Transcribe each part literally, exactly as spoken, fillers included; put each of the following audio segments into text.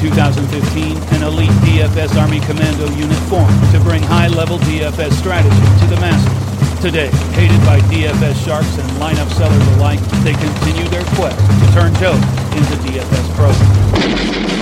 two thousand fifteen, an elite D F S Army Commando unit formed to bring high-level D F S strategy to the masses. Today, hated by D F S sharks and lineup sellers alike, they continue their quest to turn Joe into D F S pros.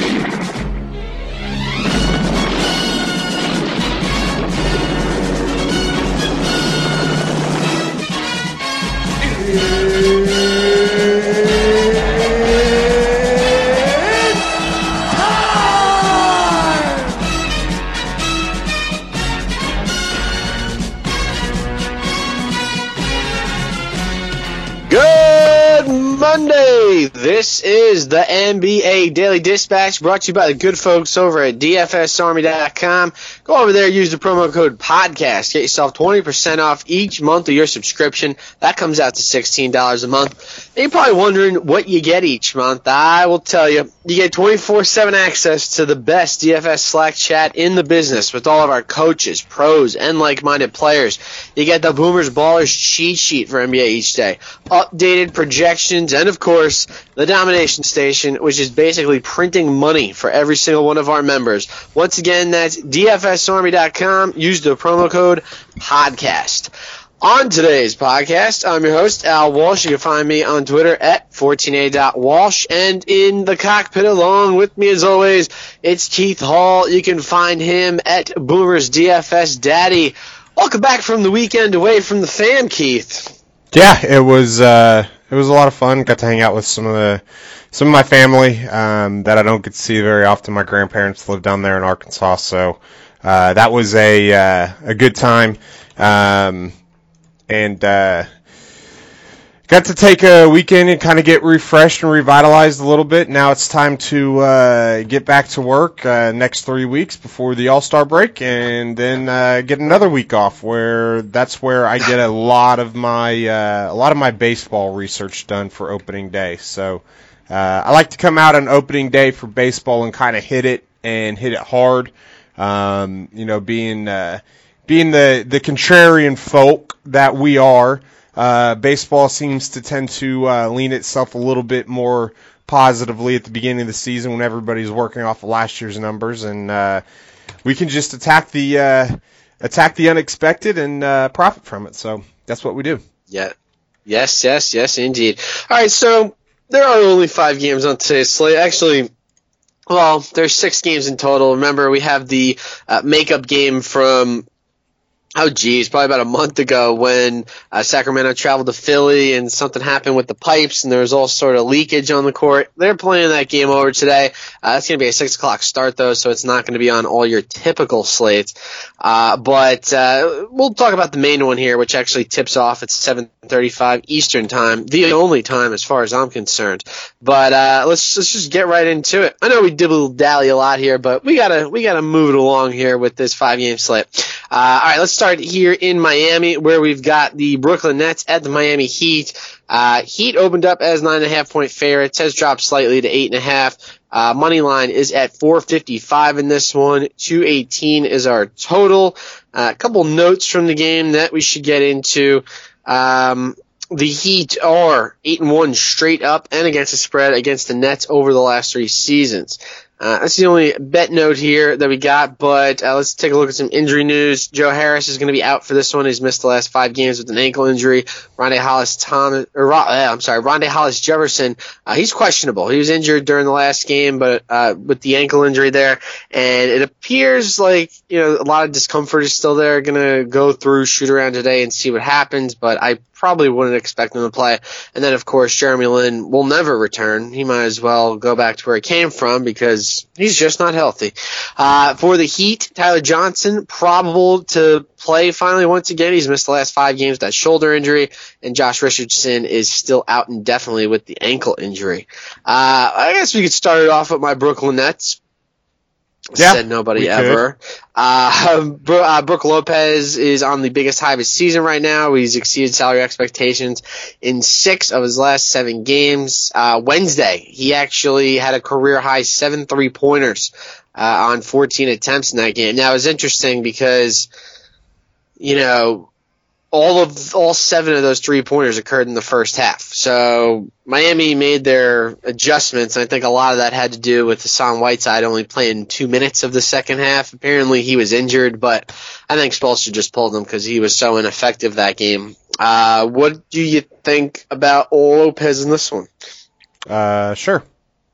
Monday. This is the N B A Daily Dispatch, brought to you by the good folks over at D F S Army dot com. Go over there, use the promo code PODCAST. Get yourself twenty percent off each month of your subscription. That comes out to sixteen dollars a month. And you're probably wondering what you get each month. I will tell you. You get twenty-four seven access to the best D F S Slack chat in the business with all of our coaches, pros, and like-minded players. You get the Boomers Ballers cheat sheet for N B A each day, updated projections, and of course, the Domination Station, which is basically printing money for every single one of our members. Once again, that's D F S Army dot com. Use the promo code PODCAST. On today's podcast, I'm your host, Al Walsh. You can find me on Twitter at fourteen A dot walsh. And in the cockpit along with me, as always, it's Keith Hall. You can find him at Boomers D F S Daddy. Welcome back from the weekend away from the fam, Keith. Yeah, it was uh, it was a lot of fun. Got to hang out with some of the some of my family um, that I don't get to see very often. My grandparents live down there in Arkansas, so uh, that was a uh, a good time. Um, And uh, got to take a weekend and kind of get refreshed and revitalized a little bit. Now it's time to uh, get back to work uh, next three weeks before the All-Star break, and then uh, get another week off. Where that's where I get a lot of my uh, a lot of my baseball research done for opening day. So uh, I like to come out on opening day for baseball and kind of hit it and hit it hard. Um, you know, being uh, being the the contrarian folk that we are, uh, baseball seems to tend to uh, lean itself a little bit more positively at the beginning of the season when everybody's working off of last year's numbers, and uh, we can just attack the uh, attack the unexpected and uh, profit from it. So that's what we do. Yeah, yes, yes, yes, indeed. All right, so there are only five games on today's slate. Actually, well, there's six games in total. Remember, we have the uh, makeup game from Oh, geez, probably about a month ago when uh, Sacramento traveled to Philly and something happened with the pipes and there was all sort of leakage on the court. They're playing that game over today. Uh, it's going to be a six o'clock start, though, so it's not going to be on all your typical slates. Uh, but uh, we'll talk about the main one here, which actually tips off at seven thirty-five Eastern time, the only time as far as I'm concerned. But uh, let's let's just get right into it. I know we dibble-dally a lot here, but we gotta we gotta move it along here with this five-game slate. Uh, all right, let's start here in Miami, where we've got the Brooklyn Nets at the Miami Heat. Uh, Heat opened up as nine and a half point favorites, has dropped slightly to eight and a half. Uh, money line is at four fifty-five in this one. two eighteen is our total. Uh, a couple notes from the game that we should get into. Um, the Heat are eight and one straight up and against the spread against the Nets over the last three seasons. Uh, that's the only bet note here that we got, but uh, let's take a look at some injury news. Joe Harris is going to be out for this one. He's missed the last five games with an ankle injury. Rondae Hollis Thomas, or uh, I'm sorry, Rondae Hollis Jefferson, uh, he's questionable. He was injured during the last game, but uh, with the ankle injury there, and it appears like you know a lot of discomfort is still there. Going to go through shoot around today and see what happens, but I probably wouldn't expect him to play. And then, of course, Jeremy Lin will never return. He might as well go back to where he came from because he's just not healthy. Uh, for the Heat, Tyler Johnson, probable to play finally once again. He's missed the last five games with that shoulder injury, and Josh Richardson is still out indefinitely with the ankle injury. Uh, I guess we could start it off with my Brooklyn Nets. Yeah, Said nobody ever. Uh, Bro- uh, Brook Lopez is on the biggest high of his season right now. He's exceeded salary expectations in six of his last seven games. Uh, Wednesday, he actually had a career high seven three-pointers uh, on fourteen attempts in that game. Now, it was interesting because, you know, all of all seven of those three pointers occurred in the first half. So Miami made their adjustments, and I think a lot of that had to do with Hassan Whiteside only playing two minutes of the second half. Apparently he was injured, but I think Spoelstra just pulled him because he was so ineffective that game. Uh, what do you think about Lopez in this one? Uh, sure.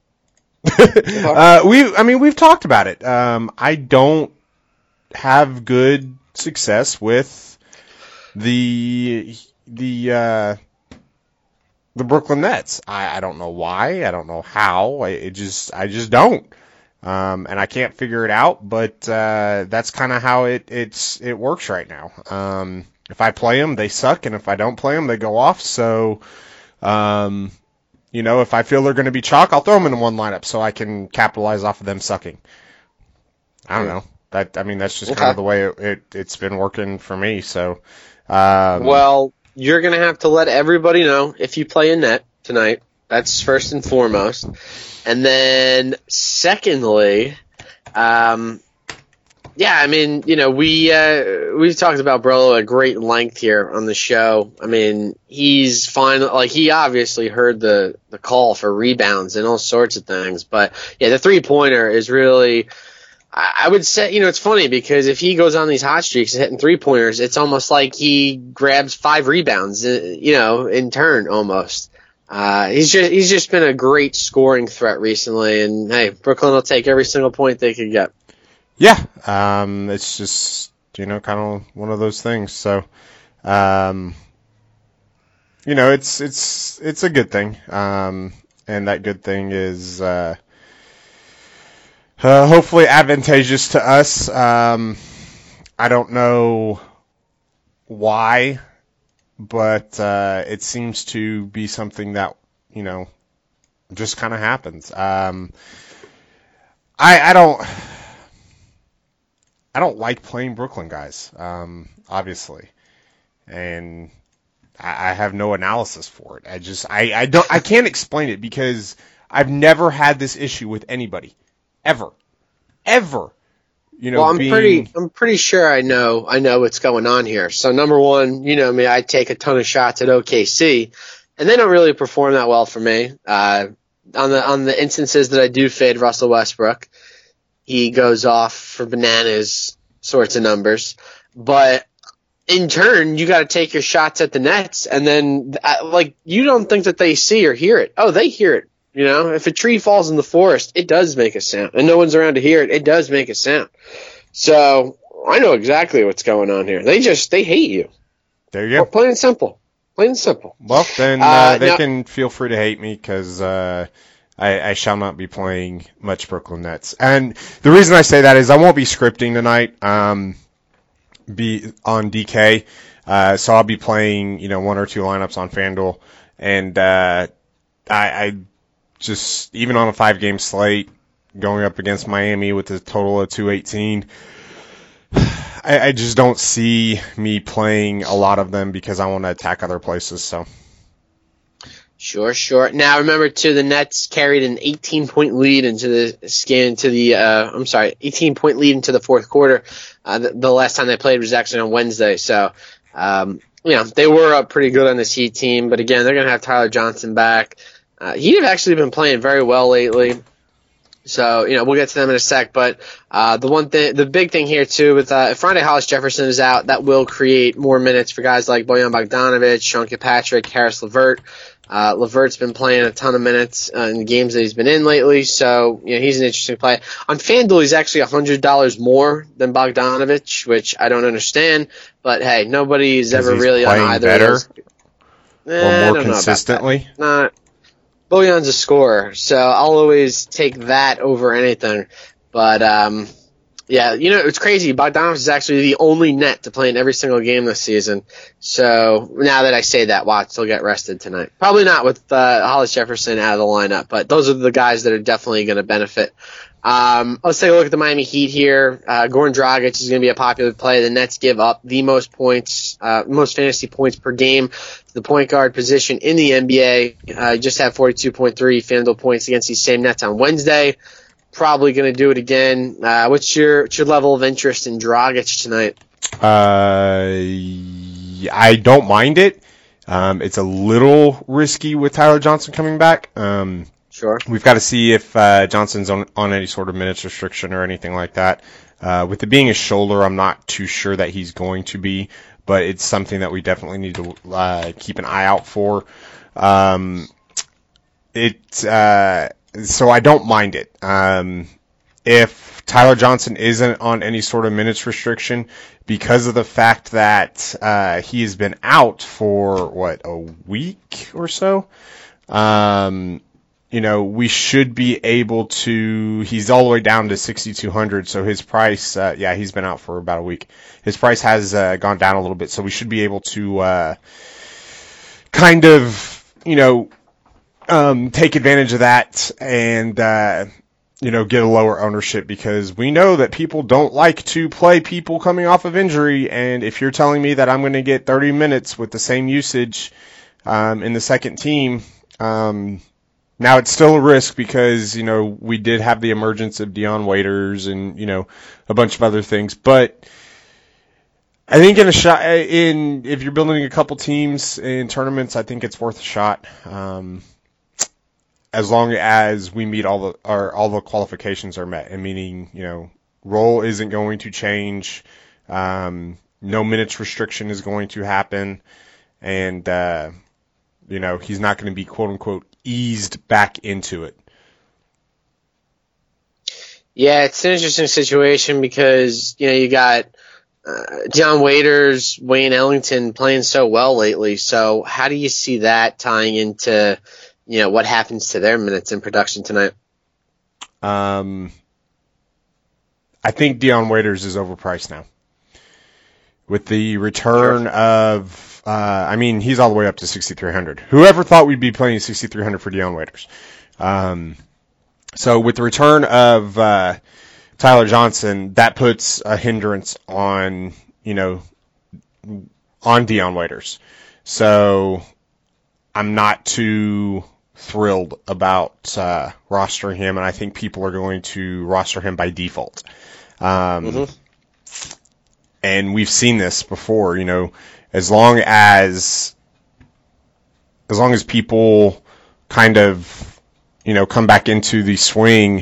uh, we, I mean, we've talked about it. Um, I don't have good success with the the uh, the Brooklyn Nets. I, I don't know why. I don't know how. I it just I just don't. Um, and I can't figure it out. But uh, that's kind of how it it's it works right now. Um, if I play them, they suck, and if I don't play them, they go off. So. Um, You know, if I feel they're going to be chalk, I'll throw them in one lineup so I can capitalize off of them sucking. I don't know. That I mean, that's just okay. kind of the way it, it, it's been working for me. So, um, well, you're going to have to let everybody know if you play a net tonight. That's first and foremost. And then secondly, um, yeah, I mean, you know, we uh, we've talked about Brolo at great length here on the show. I mean, he's fine. Like, he obviously heard the, the call for rebounds and all sorts of things. But, yeah, the three-pointer is really – I would say, you know, it's funny because if he goes on these hot streaks and hitting three-pointers, it's almost like he grabs five rebounds, you know, in turn almost. Uh, he's just he's just been a great scoring threat recently. And, hey, Brooklyn will take every single point they could get. Yeah, um, it's just, you know, kind of one of those things. So, um, you know, it's it's it's a good thing, um, and that good thing is uh, uh, hopefully advantageous to us. Um, I don't know why, but uh, it seems to be something that, you know, just kind of happens. Um, I I don't. I don't like playing Brooklyn guys, um, obviously, and I, I have no analysis for it. I just, I, I don't, I can't explain it because I've never had this issue with anybody, ever, ever. You know, well, I'm being... pretty, I'm pretty sure I know, I know what's going on here. So number one, you know me, I take a ton of shots at O K C, and they don't really perform that well for me. Uh, on the on the instances that I do fade Russell Westbrook, he goes off for bananas sorts of numbers. But in turn, you got to take your shots at the Nets, and then, like, you don't think that they see or hear it. Oh, they hear it. You know, if a tree falls in the forest, it does make a sound, and no one's around to hear it. It does make a sound. So I know exactly what's going on here. They just, they hate you. There you go. Plain and simple. Plain and simple. Well, then uh, uh, they now, can feel free to hate me because uh, I, I shall not be playing much Brooklyn Nets. And the reason I say that is I won't be scripting tonight. Um, be on D K, uh, so I'll be playing, you know, one or two lineups on FanDuel, and uh, I, I just, even on a five-game slate, going up against Miami with a total of two eighteen, I, I just don't see me playing a lot of them because I want to attack other places. So. Sure, sure. Now remember too, the Nets carried an eighteen point lead into the skin to the. Uh, I'm sorry, eighteen point lead into the fourth quarter. Uh, the, the last time they played was actually on Wednesday, so um, you know they were up pretty good on this Heat team. But again, they're going to have Tyler Johnson back. Uh, Heat have actually been playing very well lately. So, you know, we'll get to them in a sec, but uh, the one thing, the big thing here too, with uh, if Friday Hollis Jefferson is out, that will create more minutes for guys like Bojan Bogdanovic, Sean Kilpatrick, Harris LeVert. Uh, LeVert's been playing a ton of minutes uh, in the games that he's been in lately, so you know he's an interesting play. On FanDuel, he's actually one hundred dollars more than Bogdanovic, which I don't understand, but hey, nobody's ever really on either better, of those. Eh, or more consistently. Not. Bojan's a scorer, so I'll always take that over anything. But, um, yeah, you know, it's crazy. Bogdanovic is actually the only net to play in every single game this season. So now that I say that, Watts will get rested tonight. Probably not with uh, Hollis Jefferson out of the lineup, but those are the guys that are definitely going to benefit. Um, let's take a look at the Miami Heat here. Uh, Goran Dragic is going to be a popular play. The Nets give up the most points, uh, most fantasy points per game to the point guard position in the N B A. Uh, just had forty-two point three FanDuel points against these same Nets on Wednesday. Probably going to do it again. Uh, what's your, what's your level of interest in Dragic tonight? Uh, I don't mind it. Um, it's a little risky with Tyler Johnson coming back. Um, sure. We've got to see if uh, Johnson's on, on any sort of minutes restriction or anything like that. Uh, with it being a shoulder, I'm not too sure that he's going to be, but it's something that we definitely need to uh, keep an eye out for. Um, it uh, so I don't mind it. Um, if Tyler Johnson isn't on any sort of minutes restriction, because of the fact that uh, he has been out for what a week or so, um, you know, we should be able to. He's all the way down to sixty-two hundred, so his price, uh, yeah, he's been out for about a week. His price has uh, gone down a little bit, so we should be able to uh, kind of, you know, um, take advantage of that and. Uh, you know, get a lower ownership, because we know that people don't like to play people coming off of injury. And if you're telling me that I'm going to get thirty minutes with the same usage um, in the second team, um, now it's still a risk because, you know, we did have the emergence of Dion Waiters and, you know, a bunch of other things. But I think in a shot, in if you're building a couple teams in tournaments, I think it's worth a shot. Um, As long as we meet all the or all the qualifications are met, and meaning, you know, role isn't going to change, um, no minutes restriction is going to happen, and uh, you know, he's not going to be quote unquote eased back into it. Yeah, it's an interesting situation because, you know, you got uh, Dion Waiters, Wayne Ellington playing so well lately. So how do you see that tying into, you know, what happens to their minutes in production tonight? Um, I think Dion Waiters is overpriced now. With the return sure. of, uh, I mean, he's all the way up to sixty-three hundred. Whoever thought we'd be playing sixty-three hundred for Dion Waiters? Um, so with the return of uh, Tyler Johnson, that puts a hindrance on, you know, on Dion Waiters. So I'm not too thrilled about uh, rostering him, and I think people are going to roster him by default. Um, mm-hmm. And we've seen this before, you know, as long as as long as people kind of, you know, come back into the swing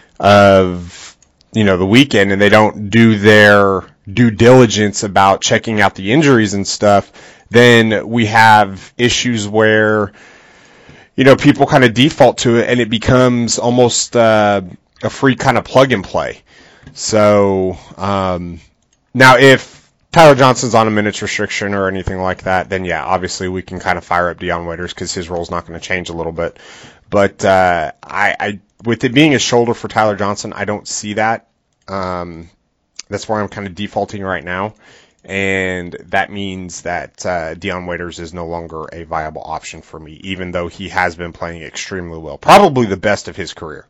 of, you know, the weekend, and they don't do their due diligence about checking out the injuries and stuff, then we have issues where, you know, people kind of default to it, and it becomes almost uh, a free kind of plug and play. So um, now, if Tyler Johnson's on a minutes restriction or anything like that, then yeah, obviously we can kind of fire up Dion Waiters because his role's not going to change a little bit. But uh, I, I, with it being a shoulder for Tyler Johnson, I don't see that. Um, that's where I'm kind of defaulting right now. And that means that uh, Dion Waiters is no longer a viable option for me, even though he has been playing extremely well. Probably the best of his career.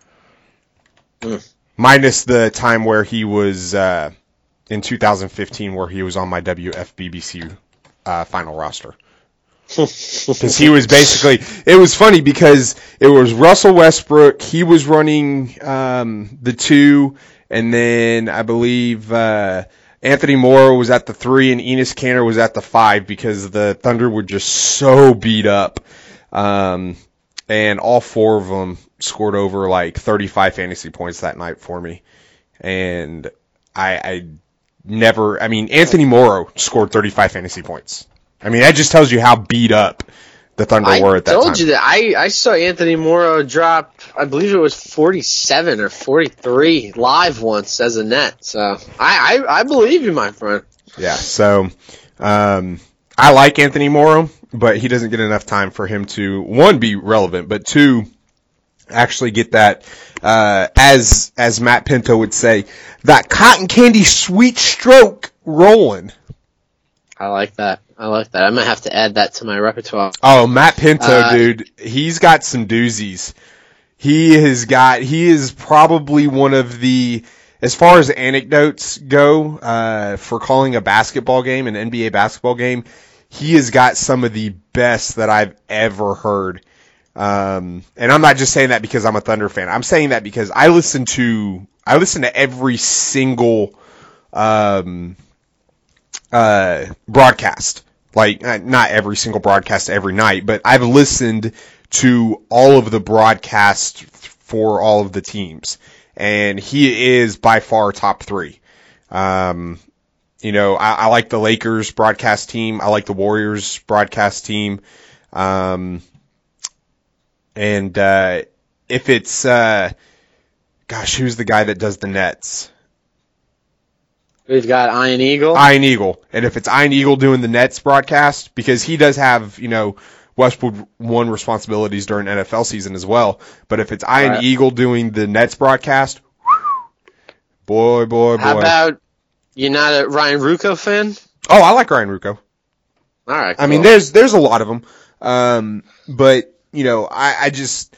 Mm. Minus the time where he was, uh, in two thousand fifteen, where he was on my W F B B C uh, final roster. Because he was basically, it was funny because it was Russell Westbrook, he was running um, the two, and then I believe uh, Anthony Morrow was at the three, and Enes Kanter was at the five, because the Thunder were just so beat up. Um, and all four of them scored over like thirty-five fantasy points that night for me. And I, I never, I mean, Anthony Morrow scored thirty-five fantasy points. I mean, that just tells you how beat up the Thunder I were at that time. I told you that. I, I saw Anthony Morrow drop, I believe it was forty-seven or forty-three live once as a net. So I, I, I believe you, my friend. Yeah, so um, I like Anthony Morrow, but he doesn't get enough time for him to, one, be relevant, but two, actually get that, uh, as as Matt Pinto would say, that cotton candy sweet stroke rolling. I like that. I like that. I might have to add that to my repertoire. Oh, Matt Pinto, uh, dude. He's got some doozies. He has got, he is probably one of the, as far as anecdotes go, uh, for calling a basketball game, an N B A basketball game, he has got some of the best that I've ever heard. Um, and I'm not just saying that because I'm a Thunder fan. I'm saying that because I listen to, I listen to every single, um, uh, broadcast. Like, not every single broadcast every night, but I've listened to all of the broadcasts for all of the teams. And he is by far top three. Um, you know, I, I like the Lakers broadcast team. I like the Warriors broadcast team. Um, and, uh, if it's, uh, gosh, who's the guy that does the Nets? We've got Ian Eagle. Ian Eagle. And if it's Ian Eagle doing the Nets broadcast, because he does have, you know, Westwood One responsibilities during N F L season as well. But if it's Ian right. Eagle doing the Nets broadcast, boy, boy, boy. How about, you're not a Ryan Ruocco fan? Oh, I like Ryan Ruocco. All right. Cool. I mean, there's there's a lot of them. Um, but, you know, I, I just,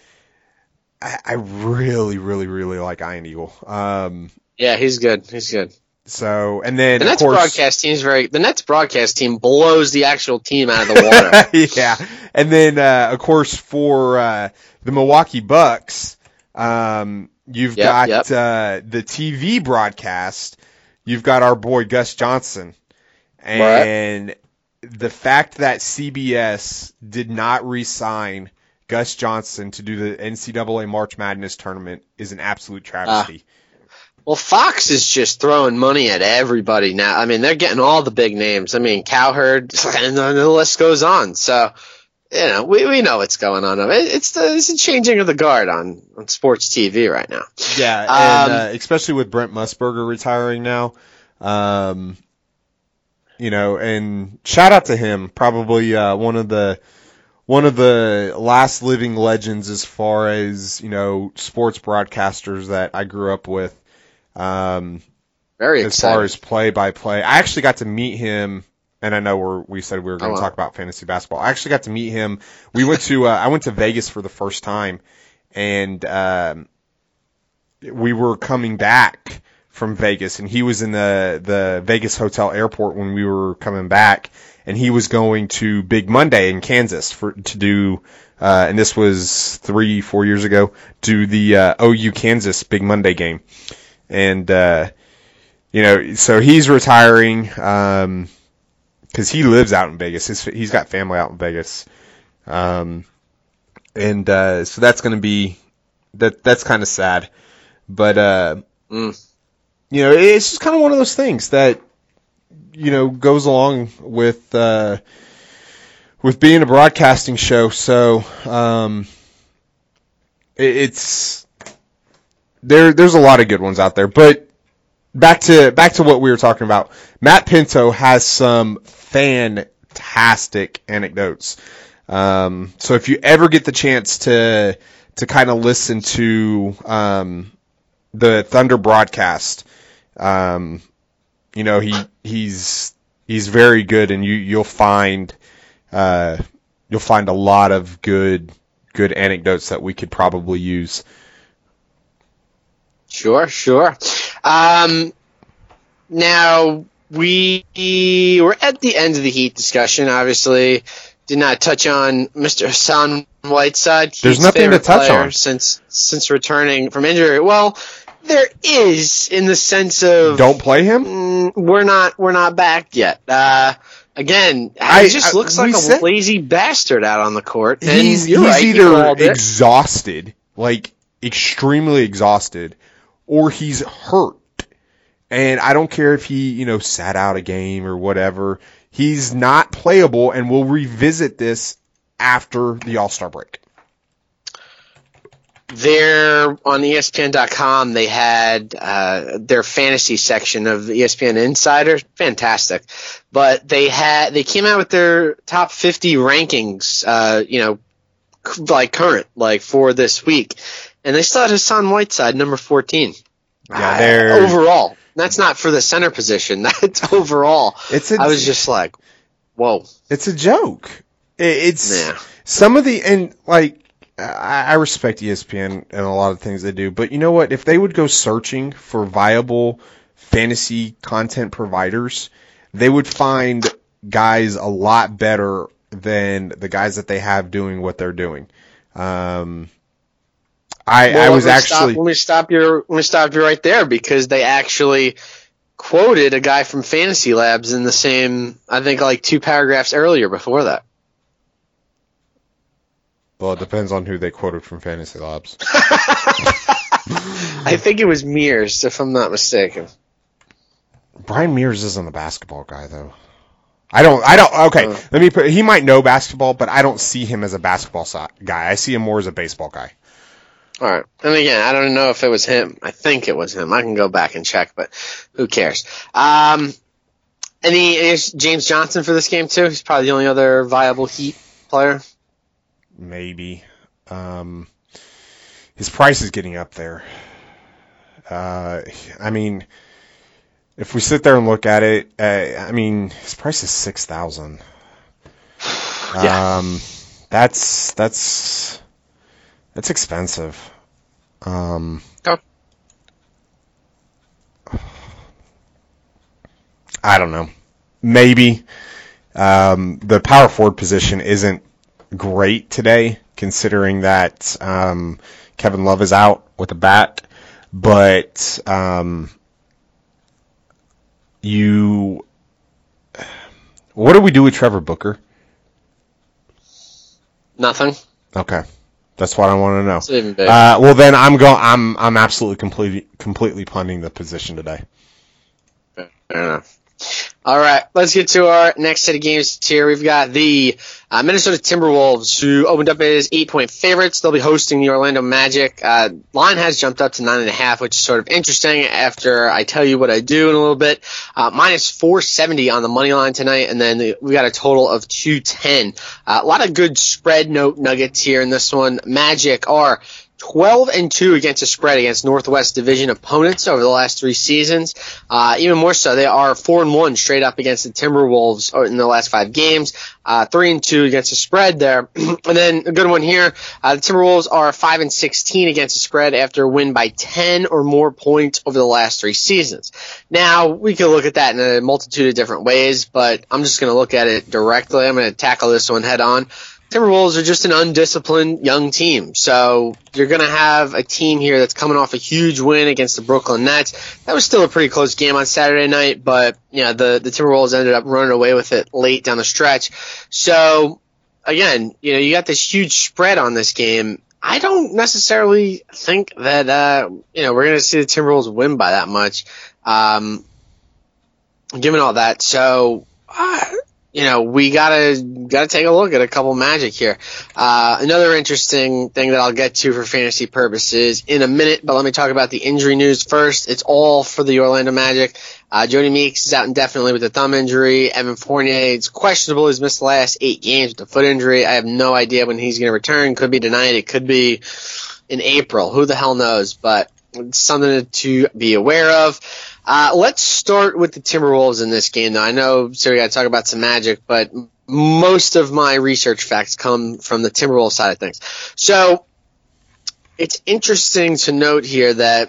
I, I really, really, really like Ian Eagle. Um, yeah, he's good. He's good. So, and then, the Nets of course, broadcast team's very, the Nets broadcast team blows the actual team out of the water. Yeah. And then, uh, of course, for, uh, the Milwaukee Bucks, um, you've yep, got, yep. uh, the T V broadcast. You've got our boy Gus Johnson. And right. the fact that C B S did not re-sign Gus Johnson to do the N C double A March Madness tournament is an absolute travesty. Uh. Well, Fox is just throwing money at everybody now. I mean, they're getting all the big names. I mean, Cowherd, and the list goes on. So, you know, we we know what's going on. It's the it's the changing of the guard on, on sports T V right now. Yeah, and um, uh, especially with Brent Musburger retiring now. Um, you know, and shout out to him. Probably uh, one of the one of the last living legends as far as, you know, sports broadcasters that I grew up with. Um, Very as exciting. far as play by play, I actually got to meet him, and I know we're, we said we were going to oh, talk about fantasy basketball. I actually got to meet him. We went to, uh, I went to Vegas for the first time, and, um, we were coming back from Vegas, and he was in the, the Vegas Hotel Airport when we were coming back, and he was going to Big Monday in Kansas for, to do, uh, and this was three, four years ago, do the, uh, O U Kansas Big Monday game. And, uh, you know, so he's retiring, um, cause he lives out in Vegas. His, he's got family out in Vegas. Um, and, uh, so that's going to be, that, that's kind of sad, but, uh, mm. you know, it's just kind of one of those things that, you know, goes along with, uh, with being a broadcasting show. So, um, it, it's, There, there's a lot of good ones out there, but back to back to what we were talking about. Matt Pinto has some fantastic anecdotes. Um, so if you ever get the chance to to kind of listen to um, the Thunder broadcast, um, you know he he's he's very good, and you you'll find uh, you'll find a lot of good good anecdotes that we could probably use. Sure, sure. Um, now, we were at the end of the Heat discussion, obviously. Did not touch on Mister Hassan Whiteside. There's nothing to touch on. Since, since returning from injury. Well, there is, in the sense of... Don't play him? Mm, we're not We're not back yet. Uh, again, I, he just I, looks like a said, lazy bastard out on the court. And he's you're he's right, either exhausted, like extremely exhausted, or he's hurt. And I don't care if he, you know, sat out a game or whatever. He's not playable, and we'll revisit this after the All-Star break. There, on E S P N dot com, they had uh, their fantasy section of the E S P N Insider. Fantastic. But they had they came out with their top fifty rankings, uh, you know, like current, like for this week. And they still had Hassan Whiteside, number fourteen. Yeah, they're... Uh, overall. That's not for the center position. That's overall. It's a, I was just like, whoa. It's a joke. It's yeah. some of the, and like, I, I respect E S P N and a lot of things they do, but you know what? If they would go searching for viable fantasy content providers, they would find guys a lot better than the guys that they have doing what they're doing. Um, I, well, I was let actually stop, let me stop you. Let me stop you right there, because they actually quoted a guy from Fantasy Labs in the same, I think, like two paragraphs earlier before that. Well, it depends on who they quoted from Fantasy Labs. I think it was Mears, if I'm not mistaken. Brian Mears isn't a basketball guy, though. I don't, I don't, okay, uh, let me put, he might know basketball, but I don't see him as a basketball guy. I see him more as a baseball guy. All right. And again, I don't know if it was him. I think it was him. I can go back and check, but who cares? Um, any, any James Johnson for this game, too? He's probably the only other viable Heat player. Maybe. Um, his price is getting up there. Uh, I mean, if we sit there and look at it, uh, I mean, his price is six thousand. Yeah. Um, that's that's that's expensive. Um, oh. I don't know. Maybe um, the power forward position isn't great today, considering that um, Kevin Love is out with a bat. But um, you, what do we do with Trevor Booker? Nothing. Okay, that's what I want to know. It's even big. Uh, well, then I'm going. I'm I'm absolutely completely completely punting the position today. Fair enough. All right, let's get to our next set of games here. We've got the uh, Minnesota Timberwolves, who opened up as eight-point favorites. They'll be hosting the Orlando Magic. Uh, line has jumped up to nine and a half, which is sort of interesting after I tell you what I do in a little bit. Uh, minus four seventy on the money line tonight, and then we got a total of two ten. Uh, a lot of good spread note nuggets here in this one. Magic are twelve and two against the spread against Northwest Division opponents over the last three seasons. Uh, even more so, they are four and one straight up against the Timberwolves in the last five games. Uh, three and two against the spread there. And then a good one here. Uh, the Timberwolves are five and sixteen against the spread after a win by ten or more points over the last three seasons. Now, we can look at that in a multitude of different ways, but I'm just going to look at it directly. I'm going to tackle this one head on. Timberwolves are just an undisciplined young team. So you're going to have a team here that's coming off a huge win against the Brooklyn Nets. That was still a pretty close game on Saturday night, but you know, the, the Timberwolves ended up running away with it late down the stretch. So again, you know, you got this huge spread on this game. I don't necessarily think that, uh, you know, we're going to see the Timberwolves win by that much, um, given all that. So, uh, You know, we gotta gotta take a look at a couple Magic here. Uh, another interesting thing that I'll get to for fantasy purposes in a minute, but let me talk about the injury news first. It's all for the Orlando Magic. Uh, Jody Meeks is out indefinitely with a thumb injury. Evan Fournier is questionable. He's missed the last eight games with a foot injury. I have no idea when he's going to return. Could be tonight. It could be in April. Who the hell knows? But it's something to be aware of. Uh, let's start with the Timberwolves in this game, though. I know, so we got to talk about some Magic, but most of my research facts come from the Timberwolves side of things. So it's interesting to note here that,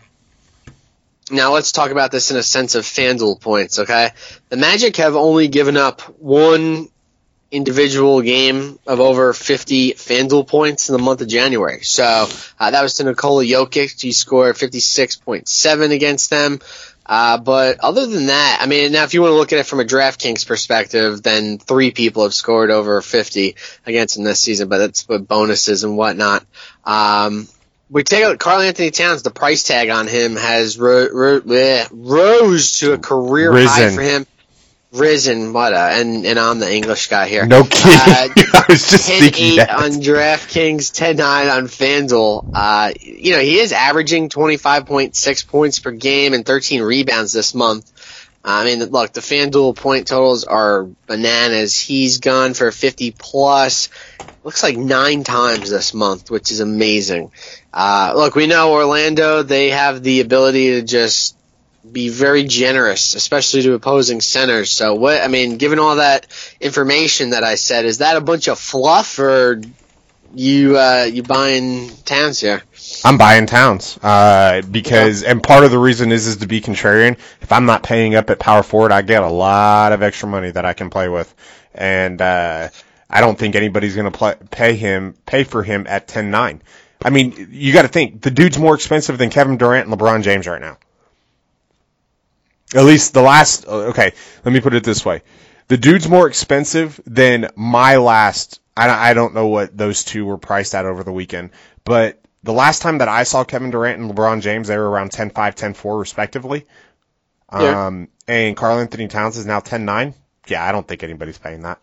now let's talk about this in a sense of FanDuel points, okay? The Magic have only given up one individual game of over fifty FanDuel points in the month of January. So uh, that was to Nikola Jokic. He scored fifty-six point seven against them. Uh, but other than that, I mean, now if you want to look at it from a DraftKings perspective, then three people have scored over fifty against them this season, but that's with bonuses and whatnot. Um, we take a look, Karl Anthony Towns, the price tag on him has ro- ro- bleh, rose to a career Risen. high for him. Risen, what a, and, and I'm the English guy here. No kidding. Uh, I was just ten thinking eight that. on DraftKings, ten nine on FanDuel. Uh, you know, he is averaging twenty-five point six points per game and thirteen rebounds this month. I mean, look, the FanDuel point totals are bananas. He's gone for fifty plus, looks like nine times this month, which is amazing. Uh, look, we know Orlando, they have the ability to just be very generous, especially to opposing centers. So what, I mean, given all that information that I said, is that a bunch of fluff, or you, uh, you buying Towns here? I'm buying Towns, uh, because, and part of the reason is, is to be contrarian. If I'm not paying up at power forward, I get a lot of extra money that I can play with. And, uh, I don't think anybody's going to pay him, pay for him at ten nine. I mean, you got to think, the dude's more expensive than Kevin Durant and LeBron James right now. At least the last, okay, let me put it this way. The dude's more expensive than my last, I, I don't know what those two were priced at over the weekend, but the last time that I saw Kevin Durant and LeBron James, they were around ten five, ten four respectively. Yeah. Um, and Karl Anthony Towns is now ten nine. Yeah, I don't think anybody's paying that.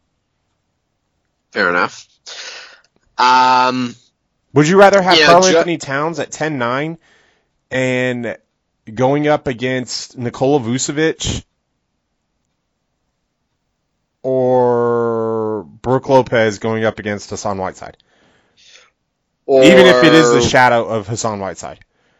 Fair enough. Um, Would you rather have yeah, Karl ju- Anthony Towns at ten nine and going up against Nikola Vucevic or Brook Lopez going up against Hassan Whiteside? or, Even if it is the shadow of Hassan Whiteside.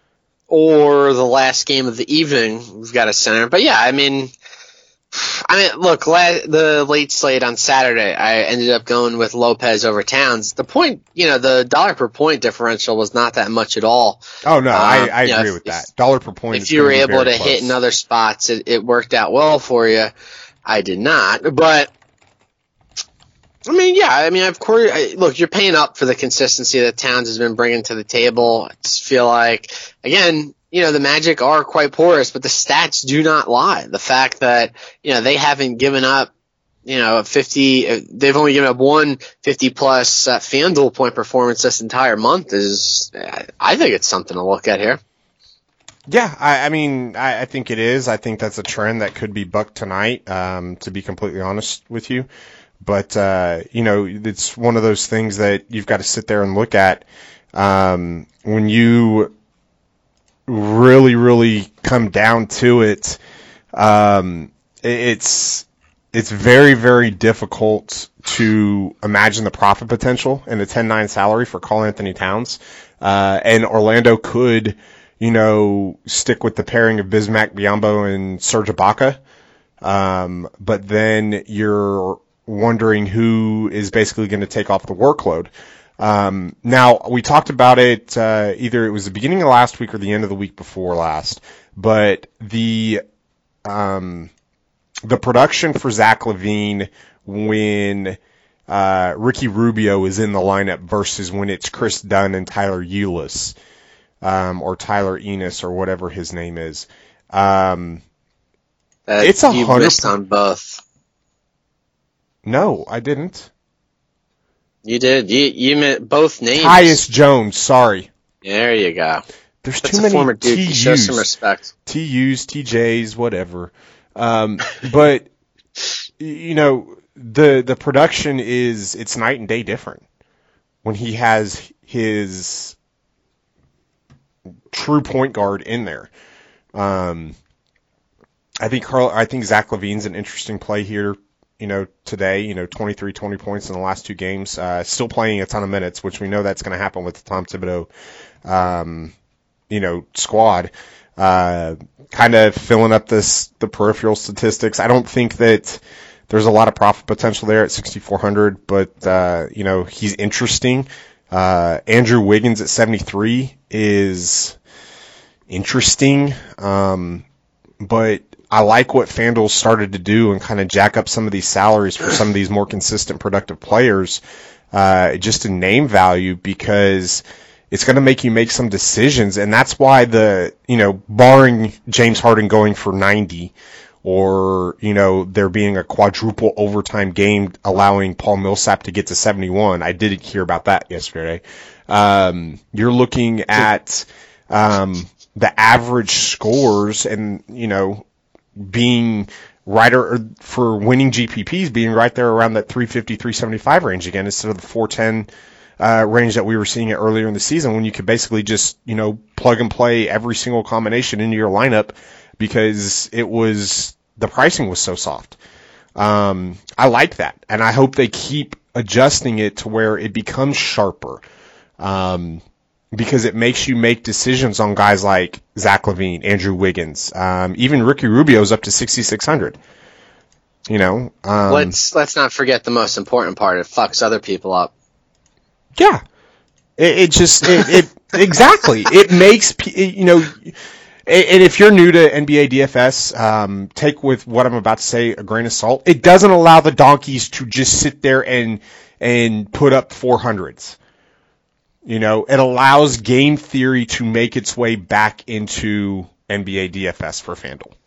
Or the last game of the evening, we've got a center. But yeah, I mean, I mean, look, la- the late slate on Saturday, I ended up going with Lopez over Towns. The point, you know, the dollar per point differential was not that much at all. Oh, no, Um, I, I you know, agree if- with that. Dollar per point If is you were gonna be able very to hit close. in other spots, it, it worked out well for you. I did not. But, I mean, yeah, I mean, of course, I, look, you're paying up for the consistency that Towns has been bringing to the table. I just feel like, again, you know, the Magic are quite porous, but the stats do not lie. The fact that, you know, they haven't given up, you know, fifty, they've only given up one fifty-plus uh, FanDuel point performance this entire month is, I think it's something to look at here. Yeah, I, I mean, I, I think it is. I think that's a trend that could be bucked tonight, um, to be completely honest with you. But, uh, you know, it's one of those things that you've got to sit there and look at. Um, when you really, really come down to it, um, it's, it's very, very difficult to imagine the profit potential in a ten nine salary for Karl Anthony Towns. Uh, and Orlando could, you know, stick with the pairing of Bismack Biyombo and Serge Ibaka. Um, but then you're wondering who is basically going to take off the workload. Um, now, we talked about it, uh, either it was the beginning of last week or the end of the week before last, but the, um, the production for Zach LaVine when, uh, Ricky Rubio is in the lineup versus when it's Chris Dunn and Tyler Ulis, um, or Tyler Enos or whatever his name is. Um, Uh, It's a you hundred missed per- on both. no, I didn't. You did. You you meant both names. Tyus Jones, sorry. There you go. There's That's too a many former Duke. You show some T Us, respect. T Us, T Js, whatever. Um, but you know, the the production is it's night and day different when he has his true point guard in there. Um, I think Carl, I think Zach LaVine's an interesting play here. You know, today, you know, twenty-three, twenty points in the last two games, uh, still playing a ton of minutes, which we know that's going to happen with the Tom Thibodeau, um, you know, squad, uh, kind of filling up this, the peripheral statistics. I don't think that there's a lot of profit potential there at sixty-four hundred, but, uh, you know, he's interesting. Uh, Andrew Wiggins at seventy-three is interesting. Um, but I like what FanDuel started to do and kind of jack up some of these salaries for some of these more consistent, productive players, uh, just in name value, because it's going to make you make some decisions. And that's why the, you know, barring James Harden going for ninety or, you know, there being a quadruple overtime game allowing Paul Millsap to get to seventy-one. I did hear about that yesterday. Um, you're looking at, um, the average scores and, you know, being right or for winning G P Ps being right there around that three fifty, three seventy-five range again instead of the four ten uh, range that we were seeing it earlier in the season when you could basically just, you know, plug and play every single combination into your lineup because it was the pricing was so soft. Um, I like that, and I hope they keep adjusting it to where it becomes sharper. Um, because it makes you make decisions on guys like Zach LaVine, Andrew Wiggins, um, even Ricky Rubio's up to sixty-six hundred. You know, um, Let's let's not forget the most important part. It fucks other people up. yeah, it, it just it, it exactly it makes it, you know. And if you're new to N B A D F S, um, take with what I'm about to say a grain of salt. It doesn't allow the donkeys to just sit there and and put up four hundreds. You know, it allows game theory to make its way back into N B A D F S for FanDuel.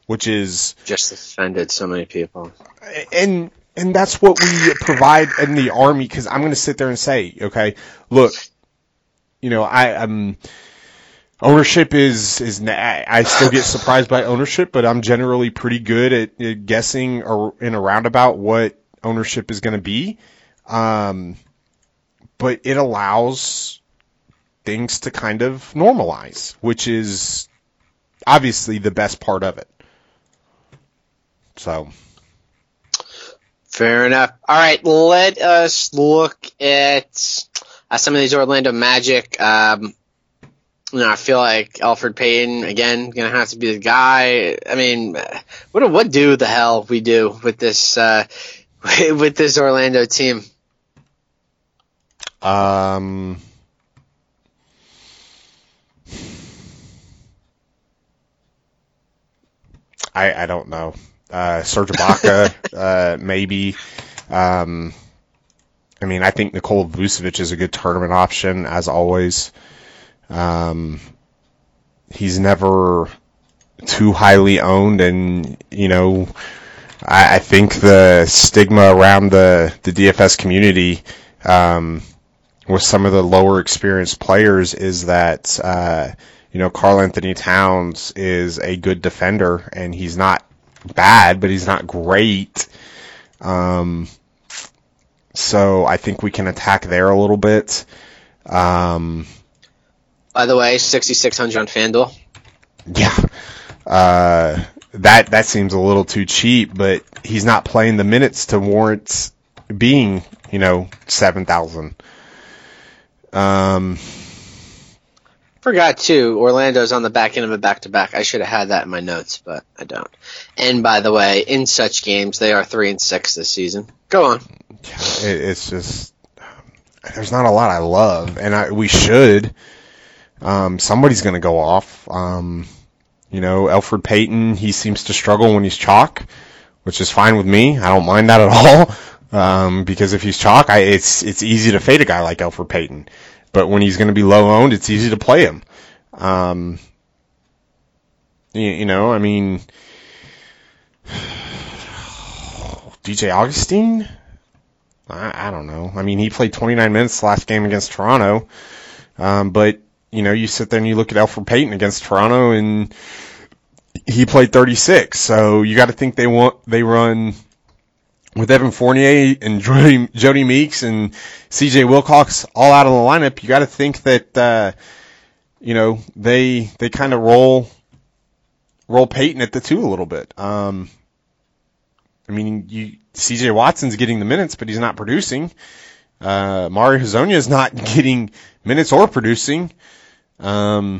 which is just offended so many people. And and that's what we provide in the Army, because I'm going to sit there and say, okay, look, you know, I, I'm ownership is is I still get surprised by ownership, but I'm generally pretty good at, at guessing or in a roundabout what ownership is going to be. Um, but it allows things to kind of normalize, which is obviously the best part of it. So. Fair enough. All right, let us look at uh, some of these Orlando Magic. Um, you know, I feel like Elfrid Payton, again, going to have to be the guy. I mean, what do, what do the hell we do with this uh, with this Orlando team? Um, I I don't know. Uh, Serge Ibaka, uh, maybe. Um, I mean, I think Nikola Vucevic is a good tournament option, as always. Um, he's never too highly owned, and, you know, I, I think the stigma around the, the D F S community, um, with some of the lower experienced players is that, uh, you know, Karl Anthony Towns is a good defender, and he's not bad, but he's not great. Um, so I think we can attack there a little bit. Um, By the way, sixty-six hundred on FanDuel. Yeah. Uh, that, that seems a little too cheap, but he's not playing the minutes to warrant being, you know, seven thousand. Um, Forgot too, Orlando's on the back end of a back-to-back. I should have had that in my notes, but I don't. And by the way, in such games, they are three and six this season. Go on. It, it's just there's not a lot I love, and I, we should. Um, somebody's going to go off. Um, you know, Elfrid Payton, he seems to struggle when he's chalk, which is fine with me. I don't mind that at all, um, because if he's chalk, I, it's it's easy to fade a guy like Elfrid Payton. But when he's going to be low owned, it's easy to play him. Um, you, you know, I mean, D J Augustine? I, I don't know. I mean, he played twenty-nine minutes last game against Toronto. Um, but, you know, you sit there and you look at Elfrid Payton against Toronto, and he played thirty-six. So you got to think they want they run with Evan Fournier and Jody, Jody Meeks and C J Wilcox all out of the lineup. You got to think that uh, you know they they kind of roll roll Payton at the two a little bit. Um, I mean, you C J Watson's getting the minutes, but he's not producing. Uh, Mario Hezonja is not getting minutes or producing. Um,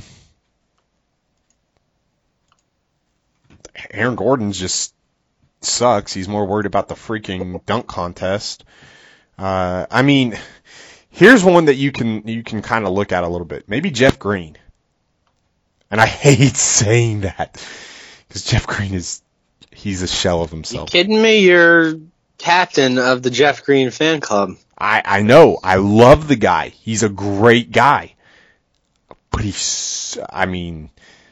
Aaron Gordon's just sucks. He's more worried about the freaking dunk contest. Uh, I mean, here's one that you can you can kind of look at a little bit. Maybe Jeff Green. And I hate saying that because Jeff Green is he's a shell of himself. You kidding me? You're captain of the Jeff Green fan club. I, I know. I love the guy. He's a great guy. But he's, I mean...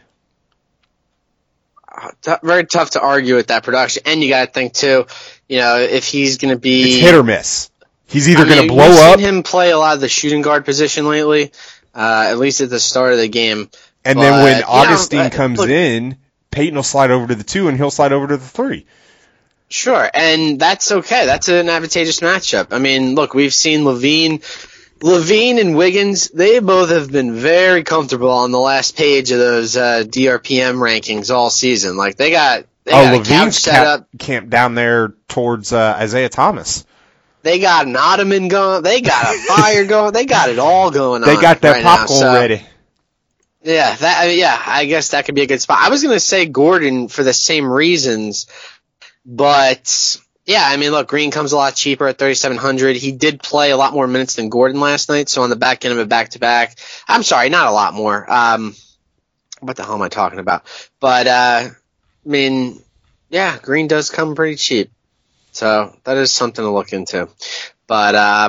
T- very tough to argue with that production. And you got to think, too, you know, if he's going to be... It's hit or miss. He's either I mean, going to blow we've up... seen him play a lot of the shooting guard position lately, uh, at least at the start of the game. And but, then when Augustine know, comes look, in, Payton will slide over to the two, and he'll slide over to the three. Sure, and that's okay. That's an advantageous matchup. I mean, look, we've seen Levine, Levine and Wiggins. They both have been very comfortable on the last page of those uh, D R P M rankings all season. Like they got, they oh, got a Levine's couch set cap, up. camp down there towards uh, Isaiah Thomas. They got an ottoman going. They got a fire going. They got it all going on. They got their right popcorn now, so. ready. Yeah, that I mean, yeah, I guess that could be a good spot. I was going to say Gordon for the same reasons, but yeah, I mean, look, Green comes a lot cheaper at thirty-seven hundred. He did play a lot more minutes than Gordon last night, so on the back end of a back-to-back. I'm sorry, not a lot more. Um, what the hell am I talking about? But, uh, I mean, yeah, Green does come pretty cheap, so that is something to look into. But, um,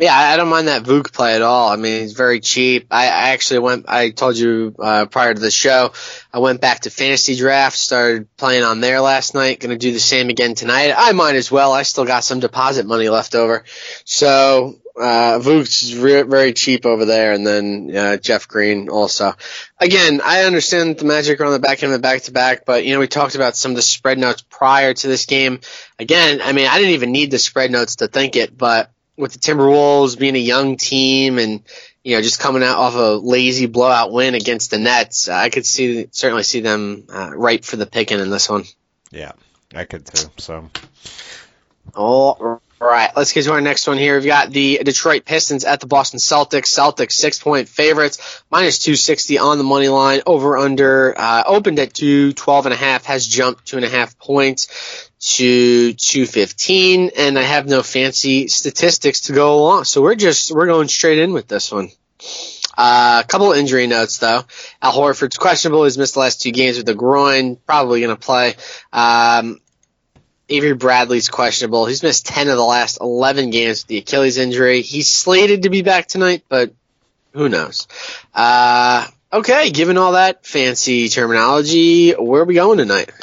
Yeah, I don't mind that Vuk play at all. I mean, he's very cheap. I, I actually went, I told you uh, prior to the show, I went back to Fantasy Draft, started playing on there last night. Going to do the same again tonight. I might as well. I still got some deposit money left over. So uh, Vuk's re- very cheap over there, and then uh, Jeff Green also. Again, I understand the Magic are on the back end of the back-to-back, but, you know, we talked about some of the spread notes prior to this game. Again, I mean, I didn't even need the spread notes to think it, but with the Timberwolves being a young team and, you know, just coming out off a lazy blowout win against the Nets, I could see certainly see them uh, ripe for the picking in this one. Yeah, I could too. So, all right, let's get to our next one here. We've got the Detroit Pistons at the Boston Celtics. Celtics six-point favorites, minus two sixty on the money line. Over under uh, opened at two twelve and a half, has jumped two and a half points to two fifteen, and I have no fancy statistics to go along, so we're just we're going straight in with this one. A uh, couple of injury notes though. Al Horford's questionable. He's missed the last two games with the groin, probably going to play. Um, Avery Bradley's questionable. He's missed ten of the last eleven games with the Achilles injury. He's slated to be back tonight, but who knows? Uh, okay, given all that fancy terminology, where are we going tonight?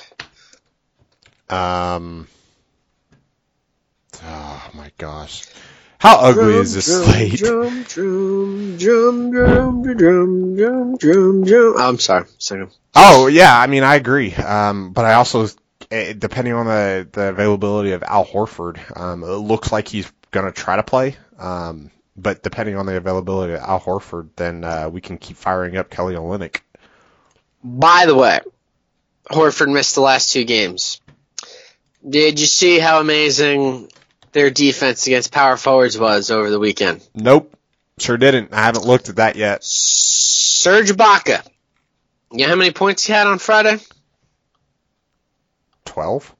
Um. Oh my gosh, how ugly drum, is this drum, slate? Drum, drum, drum, drum, drum, drum, drum, drum. Oh, I'm sorry, second. Oh yeah, I mean I agree. Um, but I also, depending on the, the availability of Al Horford, um, it looks like he's gonna try to play. Um, but depending on the availability of Al Horford, then uh, we can keep firing up Kelly Olynyk. By the way, Horford missed the last two games. Did you see how amazing their defense against power forwards was over the weekend? Nope. Sure didn't. I haven't looked at that yet. Serge Ibaka. You know how many points he had on Friday? Twelve.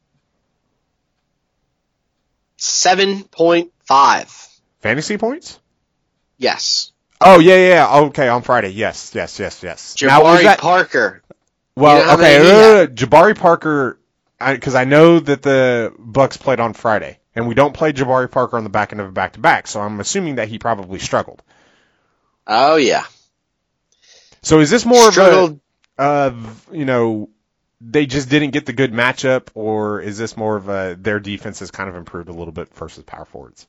seven point five. Fantasy points? Yes. Oh, yeah, yeah, yeah. Okay, on Friday. Yes, yes, yes, yes. Jabari now, was that... Parker. Well, you know okay, uh, Jabari Parker... Because I, I know that the Bucks played on Friday, and we don't play Jabari Parker on the back end of a back-to-back, so I'm assuming that he probably struggled. Oh, yeah. So is this more struggled. of a, uh, you know, they just didn't get the good matchup, or is this more of a their defense has kind of improved a little bit versus power forwards?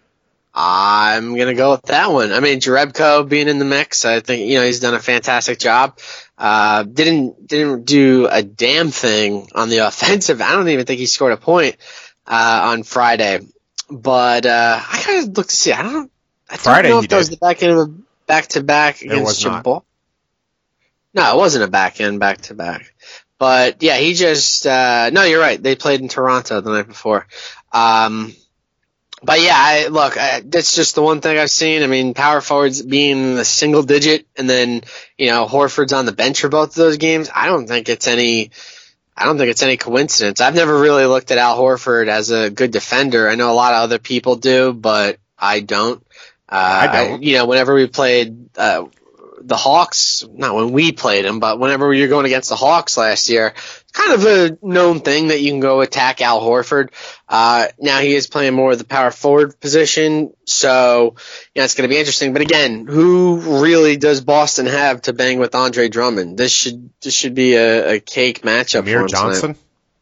I'm going to go with that one. I mean, Jerebko being in the mix, I think, you know, he's done a fantastic job. Uh, didn't, didn't do a damn thing on the offensive. I don't even think he scored a point, uh, on Friday. But, uh, I kind of looked to see. I don't, I don't Friday know if that did. was the back end of a back to back against Jabbar. No, it wasn't a back end back to back. But yeah, he just, uh, no, you're right. They played in Toronto the night before. Um, But yeah, I, look, I, that's just the one thing I've seen. I mean, power forwards being a single digit, and then you know Horford's on the bench for both of those games. I don't think it's any. I don't think it's any coincidence. I've never really looked at Al Horford as a good defender. I know a lot of other people do, but I don't. Uh, I don't. I, you know, whenever we played uh, the Hawks, not when we played them, but whenever we were going against the Hawks last year, kind of a known thing that you can go attack Al Horford. Uh, now he is playing more of the power forward position, so you know, it's going to be interesting. But again, who really does Boston have to bang with Andre Drummond? This should this should be a, a cake matchup. Amir Johnson?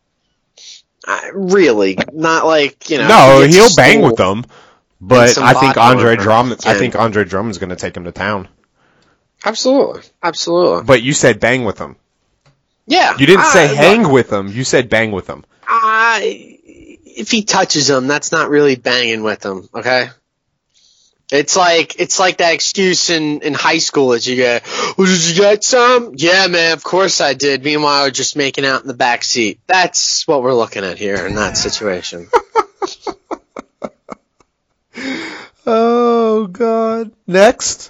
Uh, really, not like you know. No, he he'll bang with them, but I think bottom Andre over. Drummond. I Yeah. think Andre Drummond's going to take him to town. Absolutely, absolutely. But you said bang with them. Yeah, You didn't say I- hang with them. You said bang with them. I, if he touches him, that's not really banging with him, okay? It's like it's like that excuse in, in high school that you get, well, did you get some? Yeah, man, of course I did. Meanwhile, we're just making out in the back seat. That's what we're looking at here in that situation. Oh, God. Next.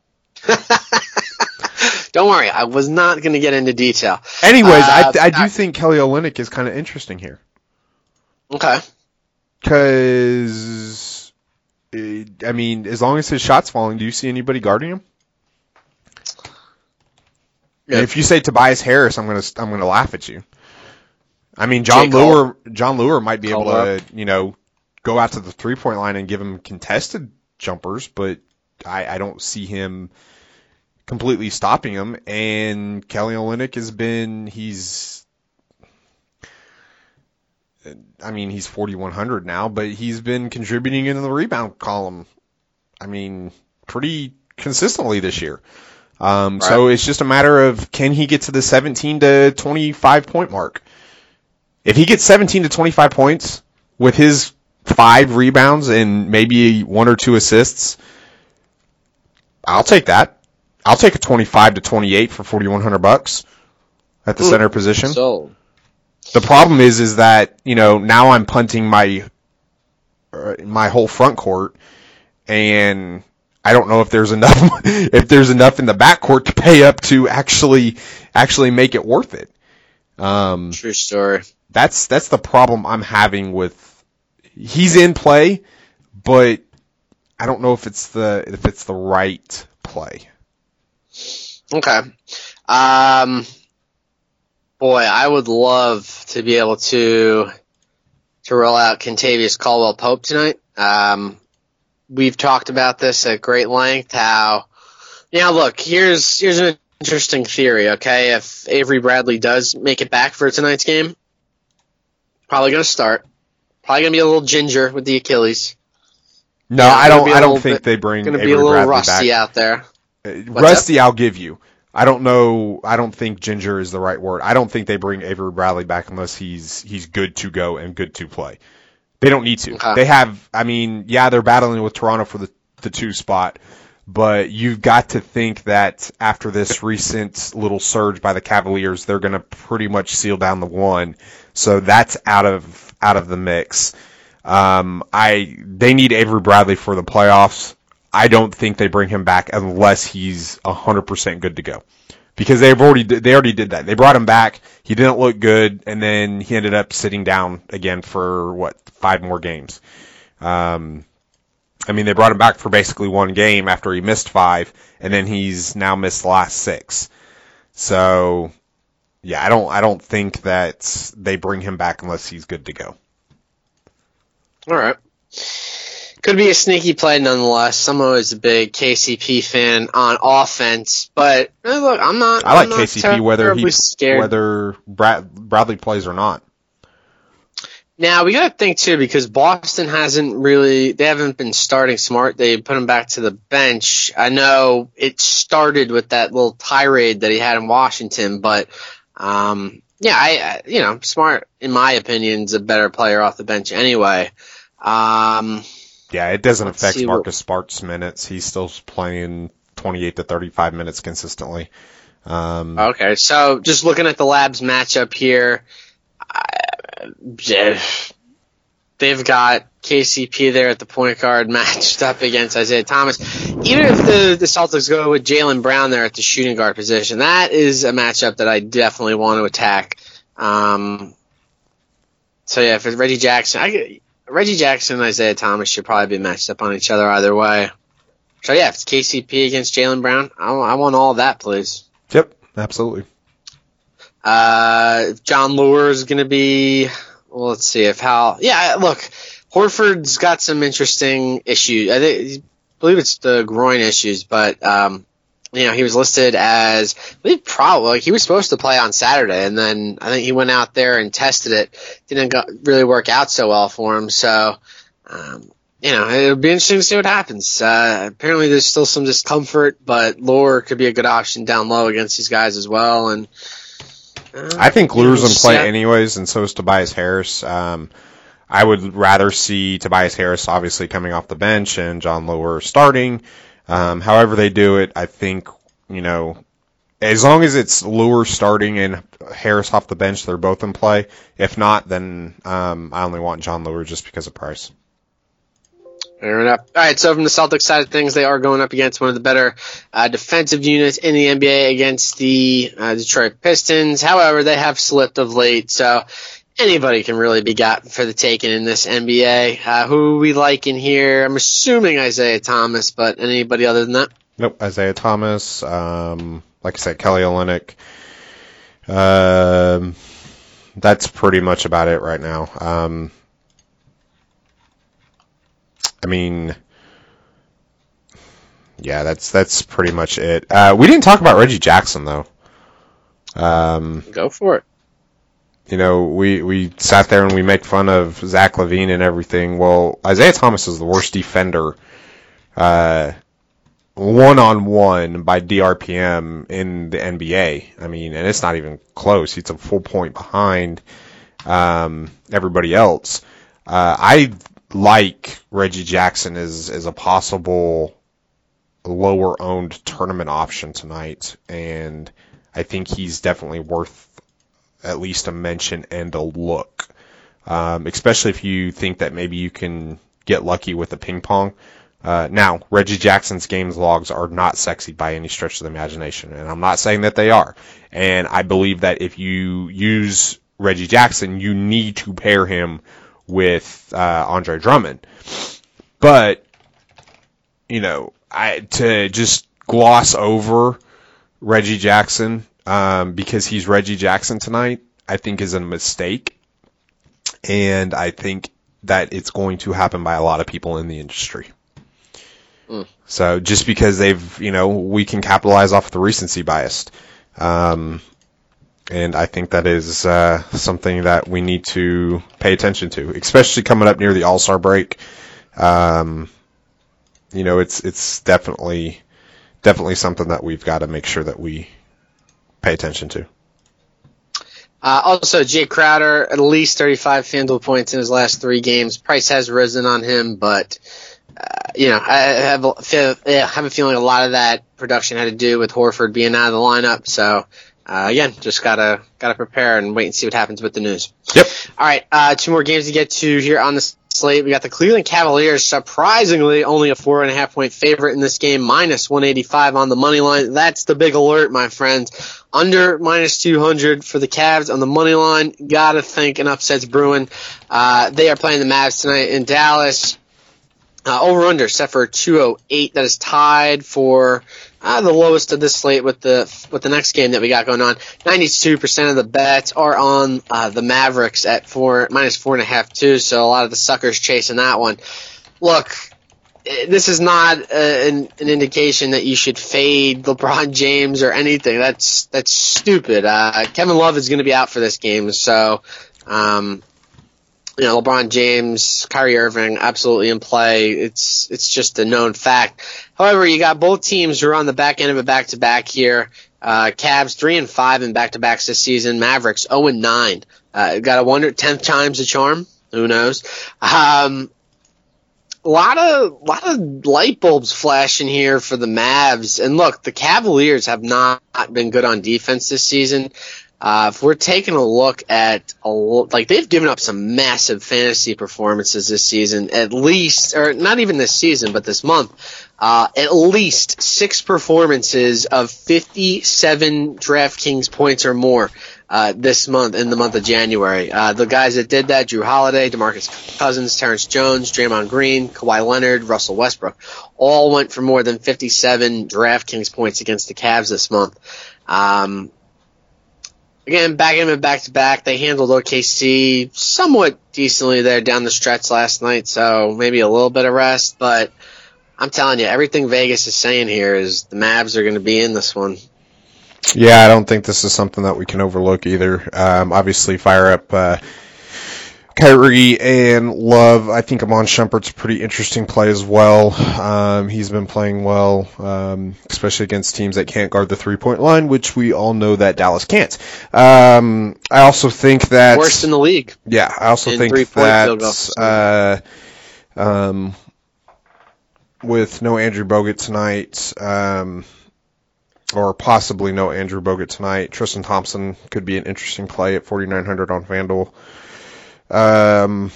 Don't worry, I was not going to get into detail. Anyways, Uh, I, I do think Kelly Olynyk is kind of interesting here. Okay. Because, I mean, as long as his shot's falling, do you see anybody guarding him? Yeah. And if you say Tobias Harris, I'm gonna I'm gonna laugh at you. I mean, John J. Cole. Lure John Lure might be able Cole to, you know, go out to the three point line and give him contested jumpers, but I, I don't see him completely stopping him. And Kelly Olynyk has been, he's, I mean, he's forty-one hundred now, but he's been contributing in the rebound column, I mean, pretty consistently this year. Um, right. So it's just a matter of, can he get to the seventeen to twenty-five point mark? If he gets seventeen to twenty-five points with his five rebounds and maybe one or two assists, I'll take that. I'll take a twenty-five to twenty-eight for forty-one hundred bucks at the Ooh, center position. So. The problem is, is that, you know, now I'm punting my, uh, my whole front court, and I don't know if there's enough, if there's enough in the backcourt to pay up to actually, actually make it worth it. Um, True story. That's, that's the problem I'm having with, he's in play, but I don't know if it's the, if it's the right play. Okay. Um, boy, I would love to be able to, to roll out Kentavious Caldwell-Pope tonight. Um, we've talked about this at great length, how, now look, here's, here's an interesting theory, okay? If Avery Bradley does make it back for tonight's game, probably going to start. Probably going to be a little ginger with the Achilles. No, yeah, I don't, I don't think bit, they bring Avery Bradley back. Going to be a little Bradley rusty back. out there. Uh, rusty, up? I'll give you. I don't know, I don't think ginger is the right word. I don't think they bring Avery Bradley back unless he's, he's good to go and good to play. They don't need to. Okay. They have, I mean, yeah, they're battling with Toronto for the, the two spot, but you've got to think that after this recent little surge by the Cavaliers, they're going to pretty much seal down the one. So that's out of, out of the mix. Um, I, they need Avery Bradley for the playoffs. I don't think they bring him back unless he's one hundred percent good to go. Because they've already, they already did that. They brought him back. He didn't look good, and then he ended up sitting down again for, what, five more games. Um, I mean, they brought him back for basically one game after he missed five, and then he's now missed the last six. So, yeah, I don't, I don't think that they bring him back unless he's good to go. All right. Could be a sneaky play nonetheless. I'm always a big K C P fan on offense, but eh, look, I'm not. I like I'm not K C P whether he scared. whether Brad, Bradley plays or not. Now we got to think too, because Boston hasn't really. They haven't been starting smart. They put him back to the bench. I know it started with that little tirade that he had in Washington, but um, yeah, I you know, Smart in my opinion is a better player off the bench anyway. Um. Yeah, it doesn't Let's affect Marcus Smart's minutes. He's still playing twenty-eight to thirty-five minutes consistently. Um, okay, so just looking at the Labs matchup here, uh, they've got K C P there at the point guard matched up against Isaiah Thomas. Even if the, the Celtics go with Jaylen Brown there at the shooting guard position, that is a matchup that I definitely want to attack. Um, so yeah, for Reggie Jackson, I Reggie Jackson and Isaiah Thomas should probably be matched up on each other either way. So, yeah, if it's K C P against Jaylen Brown, I, I want all of that, please. Yep, absolutely. Uh, John Lure is going to be, well, let's see if how, yeah, look, Horford's got some interesting issues. I, think, I believe it's the groin issues, but, um, you know, he was listed as, I believe probably, like, he was supposed to play on Saturday, and then I think he went out there and tested it. Didn't go, really work out so well for him, so, um, you know, it'll be interesting to see what happens. Uh, apparently there's still some discomfort, but Lure could be a good option down low against these guys as well, and, uh, I think Lure's in play anyways, and so is Tobias Harris. Um, I would rather see Tobias Harris obviously coming off the bench and John Lure starting. Um, however they do it, I think, you know, as long as it's Lure starting and Harris off the bench, they're both in play. If not, then um, I only want John Lure just because of price. Fair enough. All right, so from the Celtics side of things, they are going up against one of the better uh, defensive units in the N B A against the uh, Detroit Pistons. However, they have slipped of late, so anybody can really be got for the taking in this N B A. Uh, who we like in here? I'm assuming Isaiah Thomas, but anybody other than that? Nope, Isaiah Thomas. Um, like I said, Kelly Olynyk. Um, that's pretty much about it right now. Um, I mean, Yeah, that's that's pretty much it. Uh, we didn't talk about Reggie Jackson though. Um, Go for it. You know, we, we sat there and we make fun of Zach LaVine and everything. Well, Isaiah Thomas is the worst defender, uh, one-on-one by D R P M in the N B A. I mean, and it's not even close. He's a full point behind um, everybody else. Uh, I like Reggie Jackson as, as a possible lower-owned tournament option tonight, and I think he's definitely worth at least a mention and a look, um, especially if you think that maybe you can get lucky with the ping pong. Uh, now, Reggie Jackson's games logs are not sexy by any stretch of the imagination, and I'm not saying that they are. And I believe that if you use Reggie Jackson, you need to pair him with uh, Andre Drummond. But, you know, I to just gloss over Reggie Jackson um, because he's Reggie Jackson tonight, I think is a mistake. And I think that it's going to happen by a lot of people in the industry. Mm. So just because they've, you know, we can capitalize off the recency bias. Um, and I think that is uh, something that we need to pay attention to, especially coming up near the All-Star break. Um, you know, it's it's definitely definitely something that we've got to make sure that we pay attention to. Uh, also, Jay Crowder, at least thirty-five FanDuel points in his last three games. Price has risen on him, but, uh, you know, I have, a, I have a feeling a lot of that production had to do with Horford being out of the lineup. So, uh, again, just gotta gotta prepare and wait and see what happens with the news. Yep. All right, uh, two more games to get to here on the slate. We got the Cleveland Cavaliers, surprisingly only a four and a half point favorite in this game, minus one eighty-five on the money line. That's the big alert, my friends. Under minus two hundred for the Cavs on the money line. Gotta think an upset's brewing. Uh, they are playing the Mavs tonight in Dallas. Uh, over under set for two oh eight. That is tied for uh, the lowest of this slate with the with the next game that we got going on. ninety-two percent of the bets are on uh, the Mavericks at four minus four and a half too. So a lot of the suckers chasing that one. Look, this is not uh, an, an indication that you should fade LeBron James or anything. That's that's stupid. Uh, Kevin Love is going to be out for this game, so. Um, You know, LeBron James, Kyrie Irving, absolutely in play. It's it's just a known fact. However, you got both teams who are on the back end of a back-to-back here. Uh, Cavs three and five in back-to-backs this season. Mavericks zero and nine. Uh, got to wonder, tenth time's a charm. Who knows? Um, a lot of lot of light bulbs flashing here for the Mavs. And look, the Cavaliers have not been good on defense this season. Uh, if we're taking a look at, a, like, they've given up some massive fantasy performances this season, at least, or not even this season, but this month, uh, at least six performances of fifty-seven DraftKings points or more, uh, this month, in the month of January. Uh, the guys that did that, Drew Holiday, DeMarcus Cousins, Terrence Jones, Draymond Green, Kawhi Leonard, Russell Westbrook, all went for more than fifty-seven DraftKings points against the Cavs this month. Um, Again, back in and back to back, they handled O K C somewhat decently there down the stretch last night, so maybe a little bit of rest. But I'm telling you, everything Vegas is saying here is the Mavs are going to be in this one. Yeah, I don't think this is something that we can overlook either. Um, obviously, fire up uh, Kyrie and Love. I think Amon Shumpert's a pretty interesting play as well. Um, he's been playing well, um, especially against teams that can't guard the three-point line, which we all know that Dallas can't. Um, I also think that... Worst in the league. Yeah, I also think that uh, um, with no Andrew Bogut tonight, um, or possibly no Andrew Bogut tonight, Tristan Thompson could be an interesting play at forty-nine hundred on FanDuel. Um,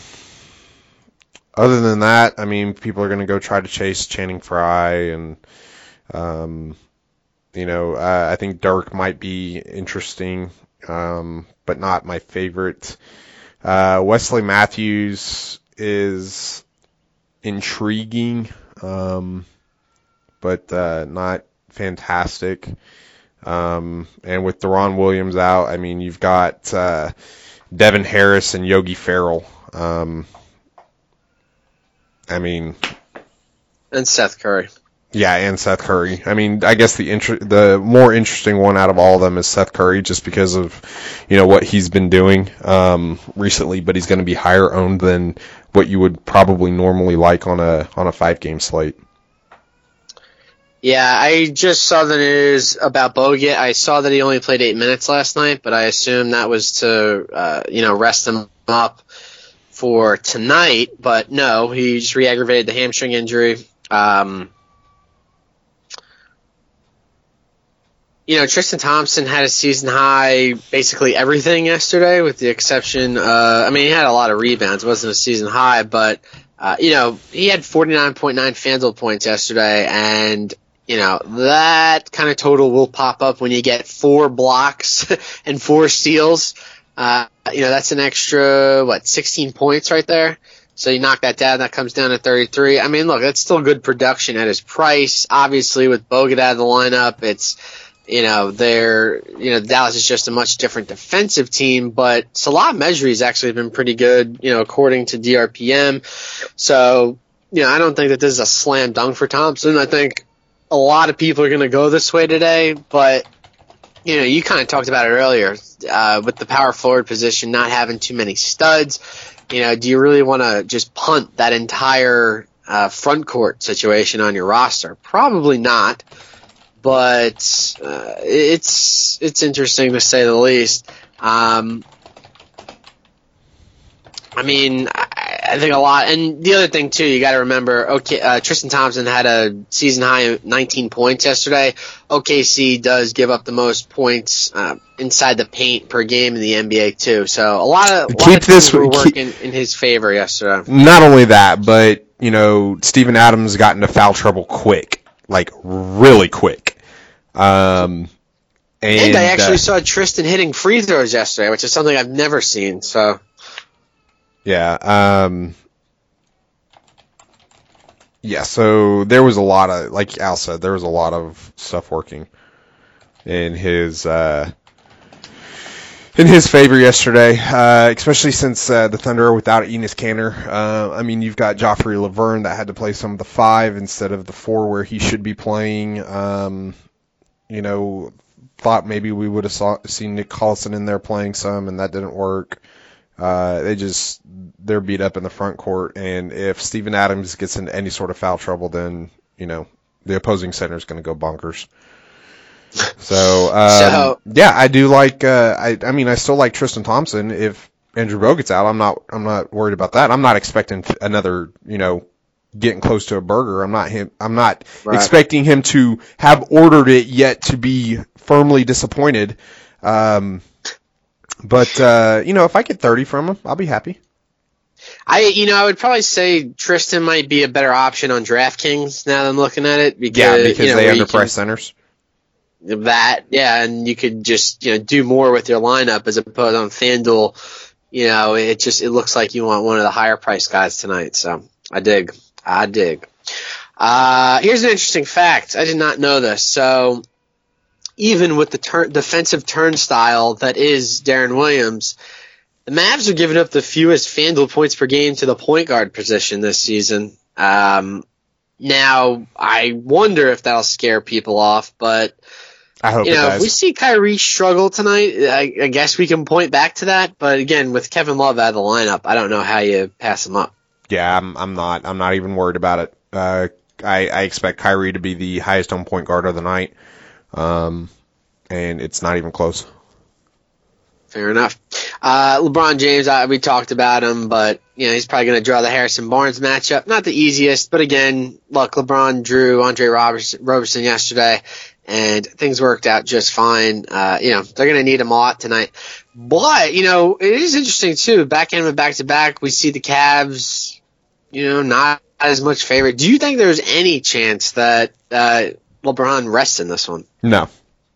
other than that, I mean, people are going to go try to chase Channing Frye, and, um, you know, uh, I think Dirk might be interesting, um, but not my favorite. Uh, Wesley Matthews is intriguing, um, but, uh, not fantastic. Um, and with Deron Williams out, I mean, you've got, uh, Devin Harris and Yogi Ferrell. Um, I mean... And Seth Curry. Yeah, and Seth Curry. I mean, I guess the inter- the more interesting one out of all of them is Seth Curry, just because of, you know, what he's been doing um, recently. But he's going to be higher owned than what you would probably normally like on a on a five game slate. Yeah, I just saw the news about Bogut. I saw that he only played eight minutes last night, but I assume that was to uh, you know rest him up for tonight. But no, he just re-aggravated the hamstring injury. Um, You know, Tristan Thompson had a season high basically everything yesterday, with the exception, uh, I mean, he had a lot of rebounds. It wasn't a season high, but, uh, you know, he had forty-nine point nine FanDuel points yesterday, and, you know, that kind of total will pop up when you get four blocks and four steals. Uh, you know, that's an extra, what, sixteen points right there? So you knock that down, that comes down to thirty-three. I mean, look, that's still good production at his price. Obviously, with Bogut out of the lineup, it's, You know, they're, you know, Dallas is just a much different defensive team, but Salah Mejri has actually been pretty good, you know, according to D R P M. So, you know, I don't think that this is a slam dunk for Thompson. I think a lot of people are going to go this way today, but, you know, you kind of talked about it earlier, uh, with the power forward position not having too many studs. You know, do you really want to just punt that entire uh, front court situation on your roster? Probably not. But uh, it's it's interesting to say the least. Um, I mean, I, I think a lot. And the other thing, too, you got to remember, okay, uh, Tristan Thompson had a season-high nineteen points yesterday. O K C does give up the most points uh, inside the paint per game in the N B A, too. So a lot of, a lot Keep of things this, were keep, working in his favor yesterday. Not only that, but, you know, Steven Adams got into foul trouble quick. Like, really quick. Um, and, and I actually uh, saw Tristan hitting free throws yesterday, which is something I've never seen. So, yeah, um, yeah. So there was a lot of, like Al said, there was a lot of stuff working in his uh, in his favor yesterday, uh, especially since uh, the Thunder are without Enes Kanter. Uh, I mean, you've got Joffrey Laverne that had to play some of the five instead of the four where he should be playing. Um, You know, thought maybe we would have saw, seen Nick Collison in there playing some, and that didn't work. Uh, they just, they're beat up in the front court, and if Steven Adams gets into any sort of foul trouble, then, you know, the opposing center is going to go bonkers. So, um, so, yeah, I do like, uh, I, I mean, I still like Tristan Thompson. If Andrew Bogut's out, I'm not, I'm not worried about that. I'm not expecting another, you know, getting close to a burger. I'm not him. I'm not right. expecting him to have ordered it yet to be firmly disappointed. Um, but uh, you know, if I get thirty from him, I'll be happy. I, you know, I would probably say Tristan might be a better option on DraftKings now that I'm looking at it. Because, yeah, because you know, they underprice centers. That, yeah, and you could just, you know, do more with your lineup as opposed on FanDuel. You know, it just it looks like you want one of the higher priced guys tonight. So I dig. I dig. Uh, here's an interesting fact. I did not know this. So even with the tur- defensive turnstile that is Darren Williams, the Mavs are giving up the fewest FanDuel points per game to the point guard position this season. Um, now, I wonder if that'll scare people off, but I hope you know, it does. If we see Kyrie struggle tonight, I, I guess we can point back to that. But again, with Kevin Love out of the lineup, I don't know how you pass him up. Yeah, I'm, I'm not. I'm not even worried about it. Uh, I, I expect Kyrie to be the highest owned point guard of the night, um, and it's not even close. Fair enough. Uh, LeBron James, uh, we talked about him, but you know he's probably going to draw the Harrison Barnes matchup. Not the easiest, but again, look, LeBron drew Andre Robertson, Robertson yesterday, and things worked out just fine. Uh, you know they're going to need him a lot tonight. But you know it is interesting too. Back end of back to back, we see the Cavs. You know, not as much favorite. Do you think there's any chance that uh, LeBron rests in this one? No.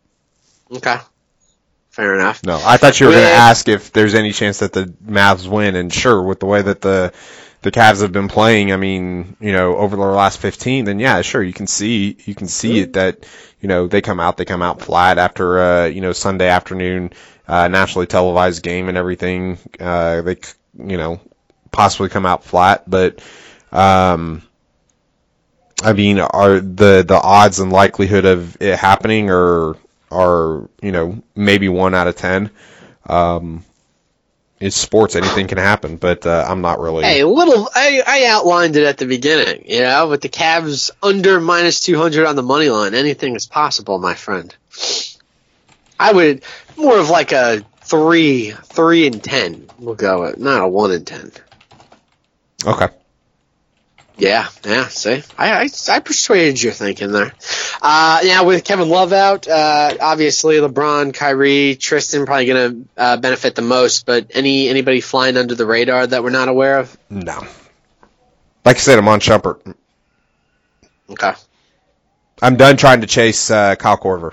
Okay. Fair enough. No, I thought you were going to ask if there's any chance that the Mavs win, and sure, with the way that the the Cavs have been playing, I mean, you know, over the last fifteen, then yeah, sure, you can see you can see it that you know they come out they come out flat after uh, you know Sunday afternoon uh, nationally televised game and everything. Uh, they you know. possibly come out flat, but um, I mean, are the, the odds and likelihood of it happening are, are, you know, maybe one out of ten. Um, it's sports. Anything can happen, but, uh, I'm not really. Hey, little, I, I outlined it at the beginning, you know, with the Cavs under minus two hundred on the money line. Anything is possible, my friend. I would, more of like a three, three and ten. We'll go with, not a one and ten. Okay. Yeah, yeah, see? I, I, I persuaded your thinking there. Uh, now, with Kevin Love out, uh, obviously LeBron, Kyrie, Tristan probably going to uh, benefit the most, but any anybody flying under the radar that we're not aware of? No. Like I said, I'm on Shumpert. Okay. I'm done trying to chase uh, Kyle Korver.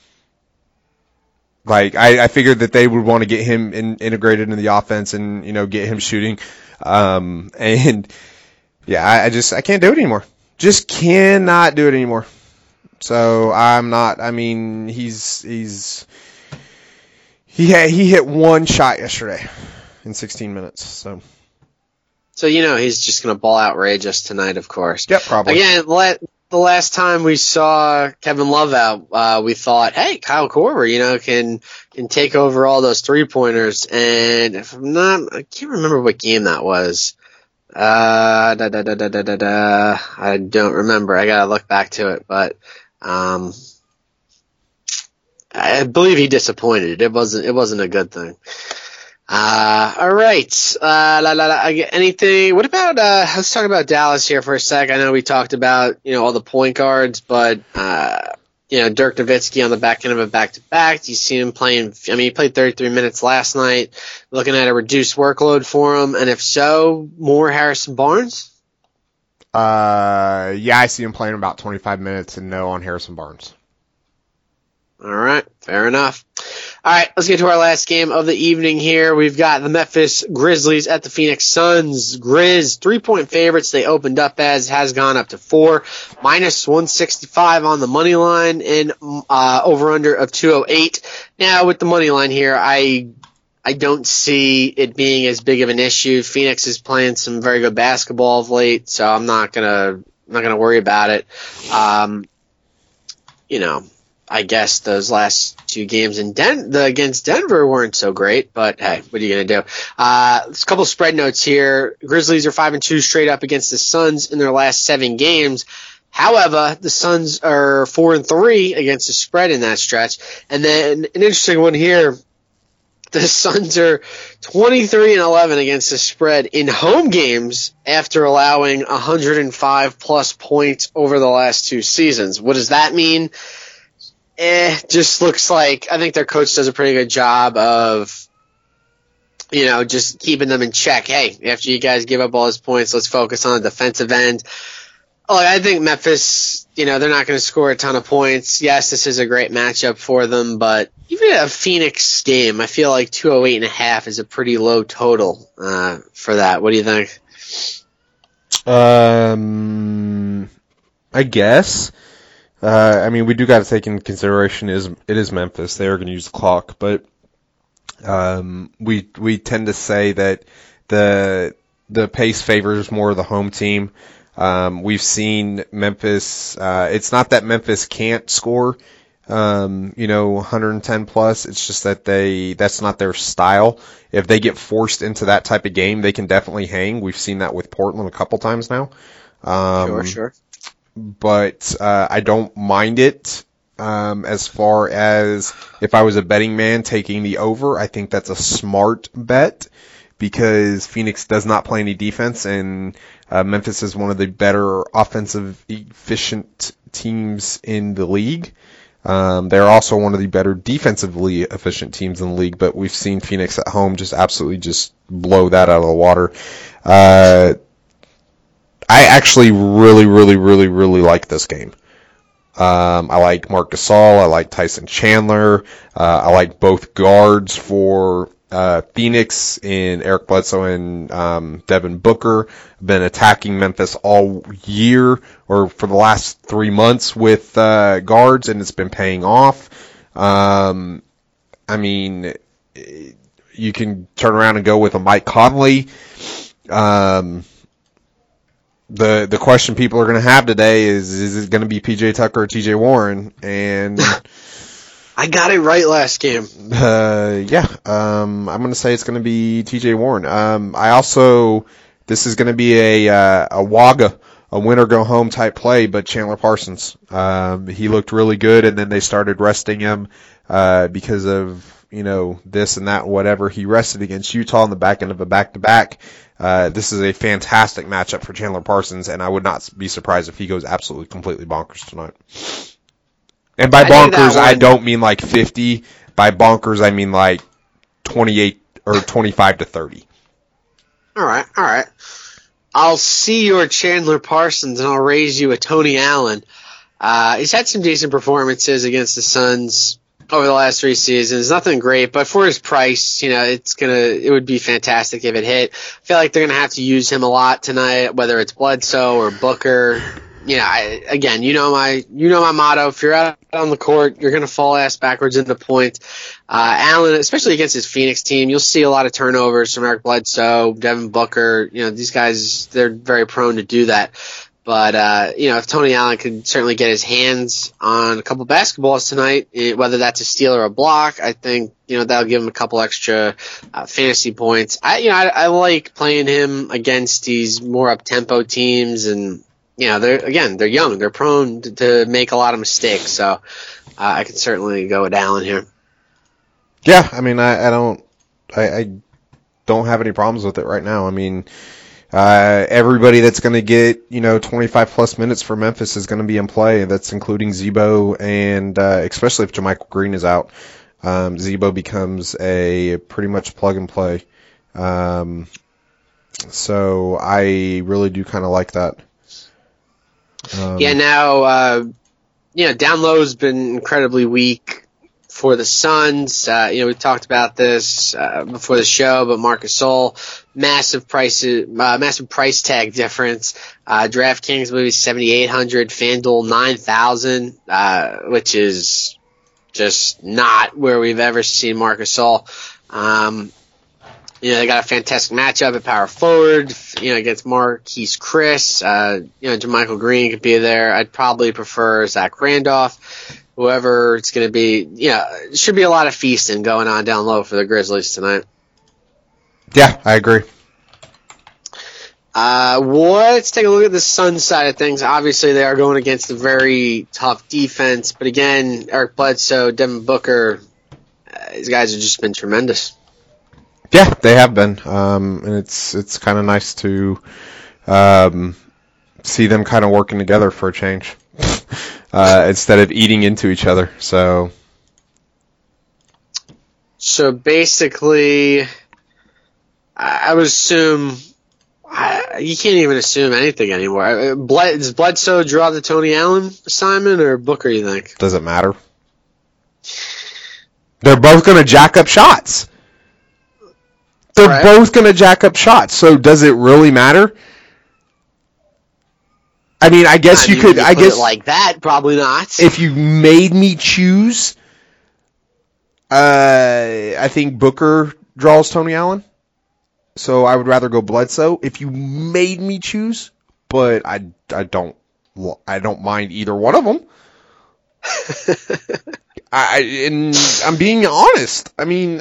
Like, I, I figured that they would want to get him in, integrated in the offense and, you know, get him shooting. Um, and... Yeah, I, I just I can't do it anymore. Just cannot do it anymore. So I'm not. I mean, he's he's he had, he hit one shot yesterday in sixteen minutes. So so you know he's just gonna ball outrageous tonight, of course. Yep, probably. Again, let, the last time we saw Kevin Love out, uh, we thought, hey, Kyle Korver, you know, can can take over all those three pointers. And if I'm not, I can't remember what game that was. Uh, da, da, da, da, da, da, da. I don't remember. I gotta look back to it, but, um, I believe he disappointed. It wasn't, it wasn't a good thing. Uh, alright. Uh, la, la, la, anything, what about, uh, let's talk about Dallas here for a sec. I know we talked about, you know, all the point guards, but, uh, you know, Dirk Nowitzki on the back end of a back-to-back. You see him playing, I mean, he played thirty-three minutes last night, looking at a reduced workload for him, and if so, more Harrison Barnes? Uh, yeah, I see him playing about twenty-five minutes and no on Harrison Barnes. All right, fair enough. All right, let's get to our last game of the evening here. We've got the Memphis Grizzlies at the Phoenix Suns. Grizz, three-point favorites. They opened up as, has gone up to four. Minus one sixty-five on the money line and uh, over-under of two oh eight. Now, with the money line here, I I don't see it being as big of an issue. Phoenix is playing some very good basketball of late, so I'm not gonna not gonna worry about it. Um, you know. I guess those last two games in Den- the, against Denver weren't so great, but hey, what are you going to do? Uh, there's a couple of spread notes here. Grizzlies are five and two straight up against the Suns in their last seven games. However, the Suns are four and three against the spread in that stretch. And then an interesting one here. The Suns are twenty-three and eleven against the spread in home games after allowing one hundred five plus points over the last two seasons. What does that mean? Eh, just looks like I think their coach does a pretty good job of, you know, just keeping them in check. Hey, after you guys give up all those points, let's focus on the defensive end. Oh, I think Memphis, you know, they're not going to score a ton of points. Yes, this is a great matchup for them, but even a Phoenix game, I feel like two oh eight and a half is a pretty low total uh, for that. What do you think? Um, I guess. Uh, I mean, we do got to take into consideration is it is Memphis. They are going to use the clock, but um, we we tend to say that the the pace favors more the home team. Um, we've seen Memphis. Uh, it's not that Memphis can't score, um, you know, one hundred ten plus. It's just that they that's not their style. If they get forced into that type of game, they can definitely hang. We've seen that with Portland a couple times now. Um, sure, sure. But uh, I don't mind it um, as far as if I was a betting man taking the over. I think that's a smart bet because Phoenix does not play any defense, and uh, Memphis is one of the better offensive efficient teams in the league. Um, they're also one of the better defensively efficient teams in the league, but we've seen Phoenix at home just absolutely just blow that out of the water. Uh, I actually really, really, really, really like this game. Um, I like Marc Gasol. I like Tyson Chandler. Uh, I like both guards for uh, Phoenix in Eric Bledsoe and um, Devin Booker. I've been attacking Memphis all year or for the last three months with uh, guards, and it's been paying off. Um, I mean, you can turn around and go with a Mike Conley. Um the the question people are going to have today is, is it going to be P J Tucker or T J Warren? And I got it right last game. Uh, yeah, um, I'm going to say it's going to be T J Warren. Um, I also, this is going to be a uh, a WAGA, a win or go home type play, but Chandler Parsons. Um, he looked really good, and then they started resting him uh, because of, you know, this and that, whatever. He rested against Utah on the back end of a back-to-back. Uh, this is a fantastic matchup for Chandler Parsons, and I would not be surprised if he goes absolutely completely bonkers tonight. And by bonkers, I don't mean like fifty. By bonkers, I mean like twenty-eight or twenty-five to thirty. All right, all right. I'll see your Chandler Parsons, and I'll raise you a Tony Allen. Uh, he's had some decent performances against the Suns over the last three seasons. Nothing great, but for his price, you know, it's gonna, it would be fantastic if it hit. I feel like they're gonna have to use him a lot tonight, whether it's Bledsoe or Booker. You know, I, again, you know my, you know my motto. If you're out on the court, you're gonna fall ass backwards into points. Uh, Allen, especially against his Phoenix team, you'll see a lot of turnovers from Eric Bledsoe, Devin Booker. You know, these guys, they're very prone to do that. But, uh, you know, if Tony Allen could certainly get his hands on a couple basketballs tonight, whether that's a steal or a block, I think, you know, that'll give him a couple extra uh, fantasy points. I, you know, I, I like playing him against these more up-tempo teams, and, you know, they're, again, they're young. They're prone to, to make a lot of mistakes, so uh, I can certainly go with Allen here. Yeah, I mean, I, I don't, I, I don't have any problems with it right now. I mean, Uh, everybody that's going to get, you know, twenty-five plus minutes for Memphis is going to be in play. That's including Zebo, and uh, especially if JaMychal Green is out, um, Zebo becomes a pretty much plug and play. Um, so I really do kind of like that. Um, yeah, now, uh, you know, down low has been incredibly weak for the Suns. Uh, you know, we talked about this uh, before the show, but Marc Gasol, massive price, uh, massive price tag difference. Uh, DraftKings maybe seventy-eight hundred, FanDuel nine thousand, uh, which is just not where we've ever seen Marc Gasol. Um, you know, they got a fantastic matchup at power forward, you know, against Marquise Chris. Uh, you know, JaMychal Green could be there. I'd probably prefer Zach Randolph. Whoever it's going to be, you know, it should be a lot of feasting going on down low for the Grizzlies tonight. Yeah, I agree. Uh, let's take a look at the Suns side of things. Obviously, they are going against a very tough defense, but again, Eric Bledsoe, Devin Booker, uh, these guys have just been tremendous. Yeah, they have been, um, and it's it's kind of nice to um, see them kind of working together for a change. Uh, instead of eating into each other. So so basically, I would assume, I, you can't even assume anything anymore. Bled, does Bledsoe draw the Tony Allen assignment, or Booker, you think? Does it matter? They're both going to jack up shots. They're right. both going to jack up shots. So does it really matter? I mean, I guess I mean, you could. You I guess it like that, probably not. If you made me choose, uh, I think Booker draws Tony Allen, so I would rather go Bledsoe. If you made me choose, but I, I don't, I don't mind either one of them. I and I'm being honest. I mean,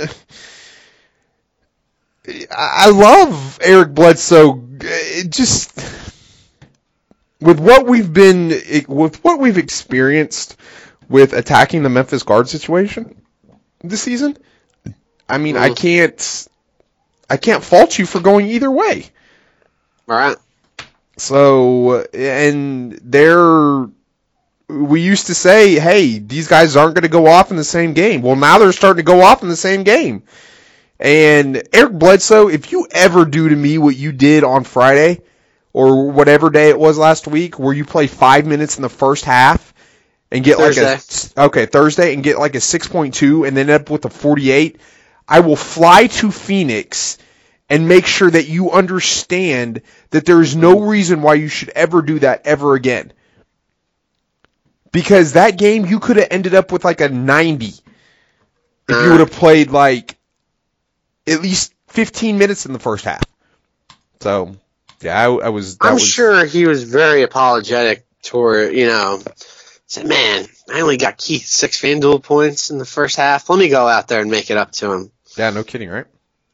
I love Eric Bledsoe. It just. With what we've been, with what we've experienced with attacking the Memphis guard situation this season, I mean, mm. I can't, I can't fault you for going either way. All right. So, and they're, we used to say, hey, these guys aren't going to go off in the same game. Well, now they're starting to go off in the same game. And Eric Bledsoe, if you ever do to me what you did on Friday, or whatever day it was last week, where you play five minutes in the first half and get Thursday. like a okay Thursday and get like a six point two and then end up with a forty-eight, I will fly to Phoenix and make sure that you understand that there is no reason why you should ever do that ever again. Because that game you could have ended up with like a ninety if you would have played like at least fifteen minutes in the first half. So. Yeah, I, I was. That I'm was, sure he was very apologetic toward, you know, said, man, I only got Keith six FanDuel points in the first half. Let me go out there and make it up to him. Yeah, no kidding, right?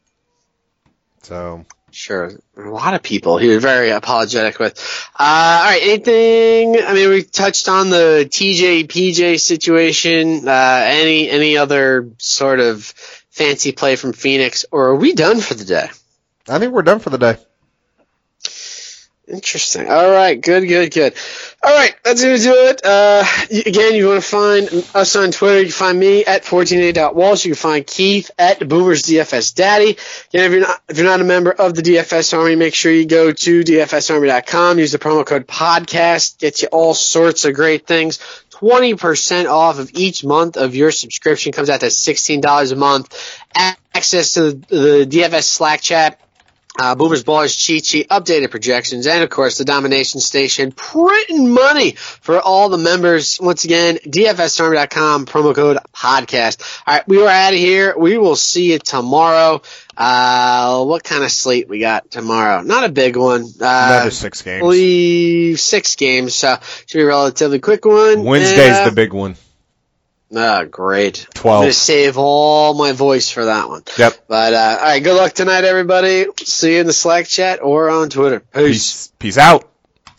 So. Sure. A lot of people he was very apologetic with. Uh, all right, anything? I mean, we touched on the T J P J situation. Uh, any any other sort of fancy play from Phoenix, or are we done for the day? I think we're done for the day. Interesting. All right. Good, good, good. All right. That's going to do it. Uh, again, you want to find us on Twitter. You can find me at fourteen a dot walsh. You can find Keith at Boomer's D F S Daddy. Again, if you're not, if you're not a member of the D F S Army, make sure you go to D F S army dot com. Use the promo code podcast. Gets you all sorts of great things. twenty percent off of each month of your subscription. Comes out to sixteen dollars a month. Access to the, the D F S Slack chat. Uh, Boomer's Ballers cheat sheet, updated projections, and of course the Domination Station, printing money for all the members. Once again, D F S army dot com, promo code podcast. All right, we are out of here. We will see you tomorrow. Uh, what kind of slate we got tomorrow? Not a big one. Uh, Another six games. I believe six games, so should be a relatively quick one. Wednesday's and, uh, the big one. Oh, great. twelve. I'm going to save all my voice for that one. Yep. But, uh, all right, good luck tonight, everybody. See you in the Slack chat or on Twitter. Peace. Peace, Peace out.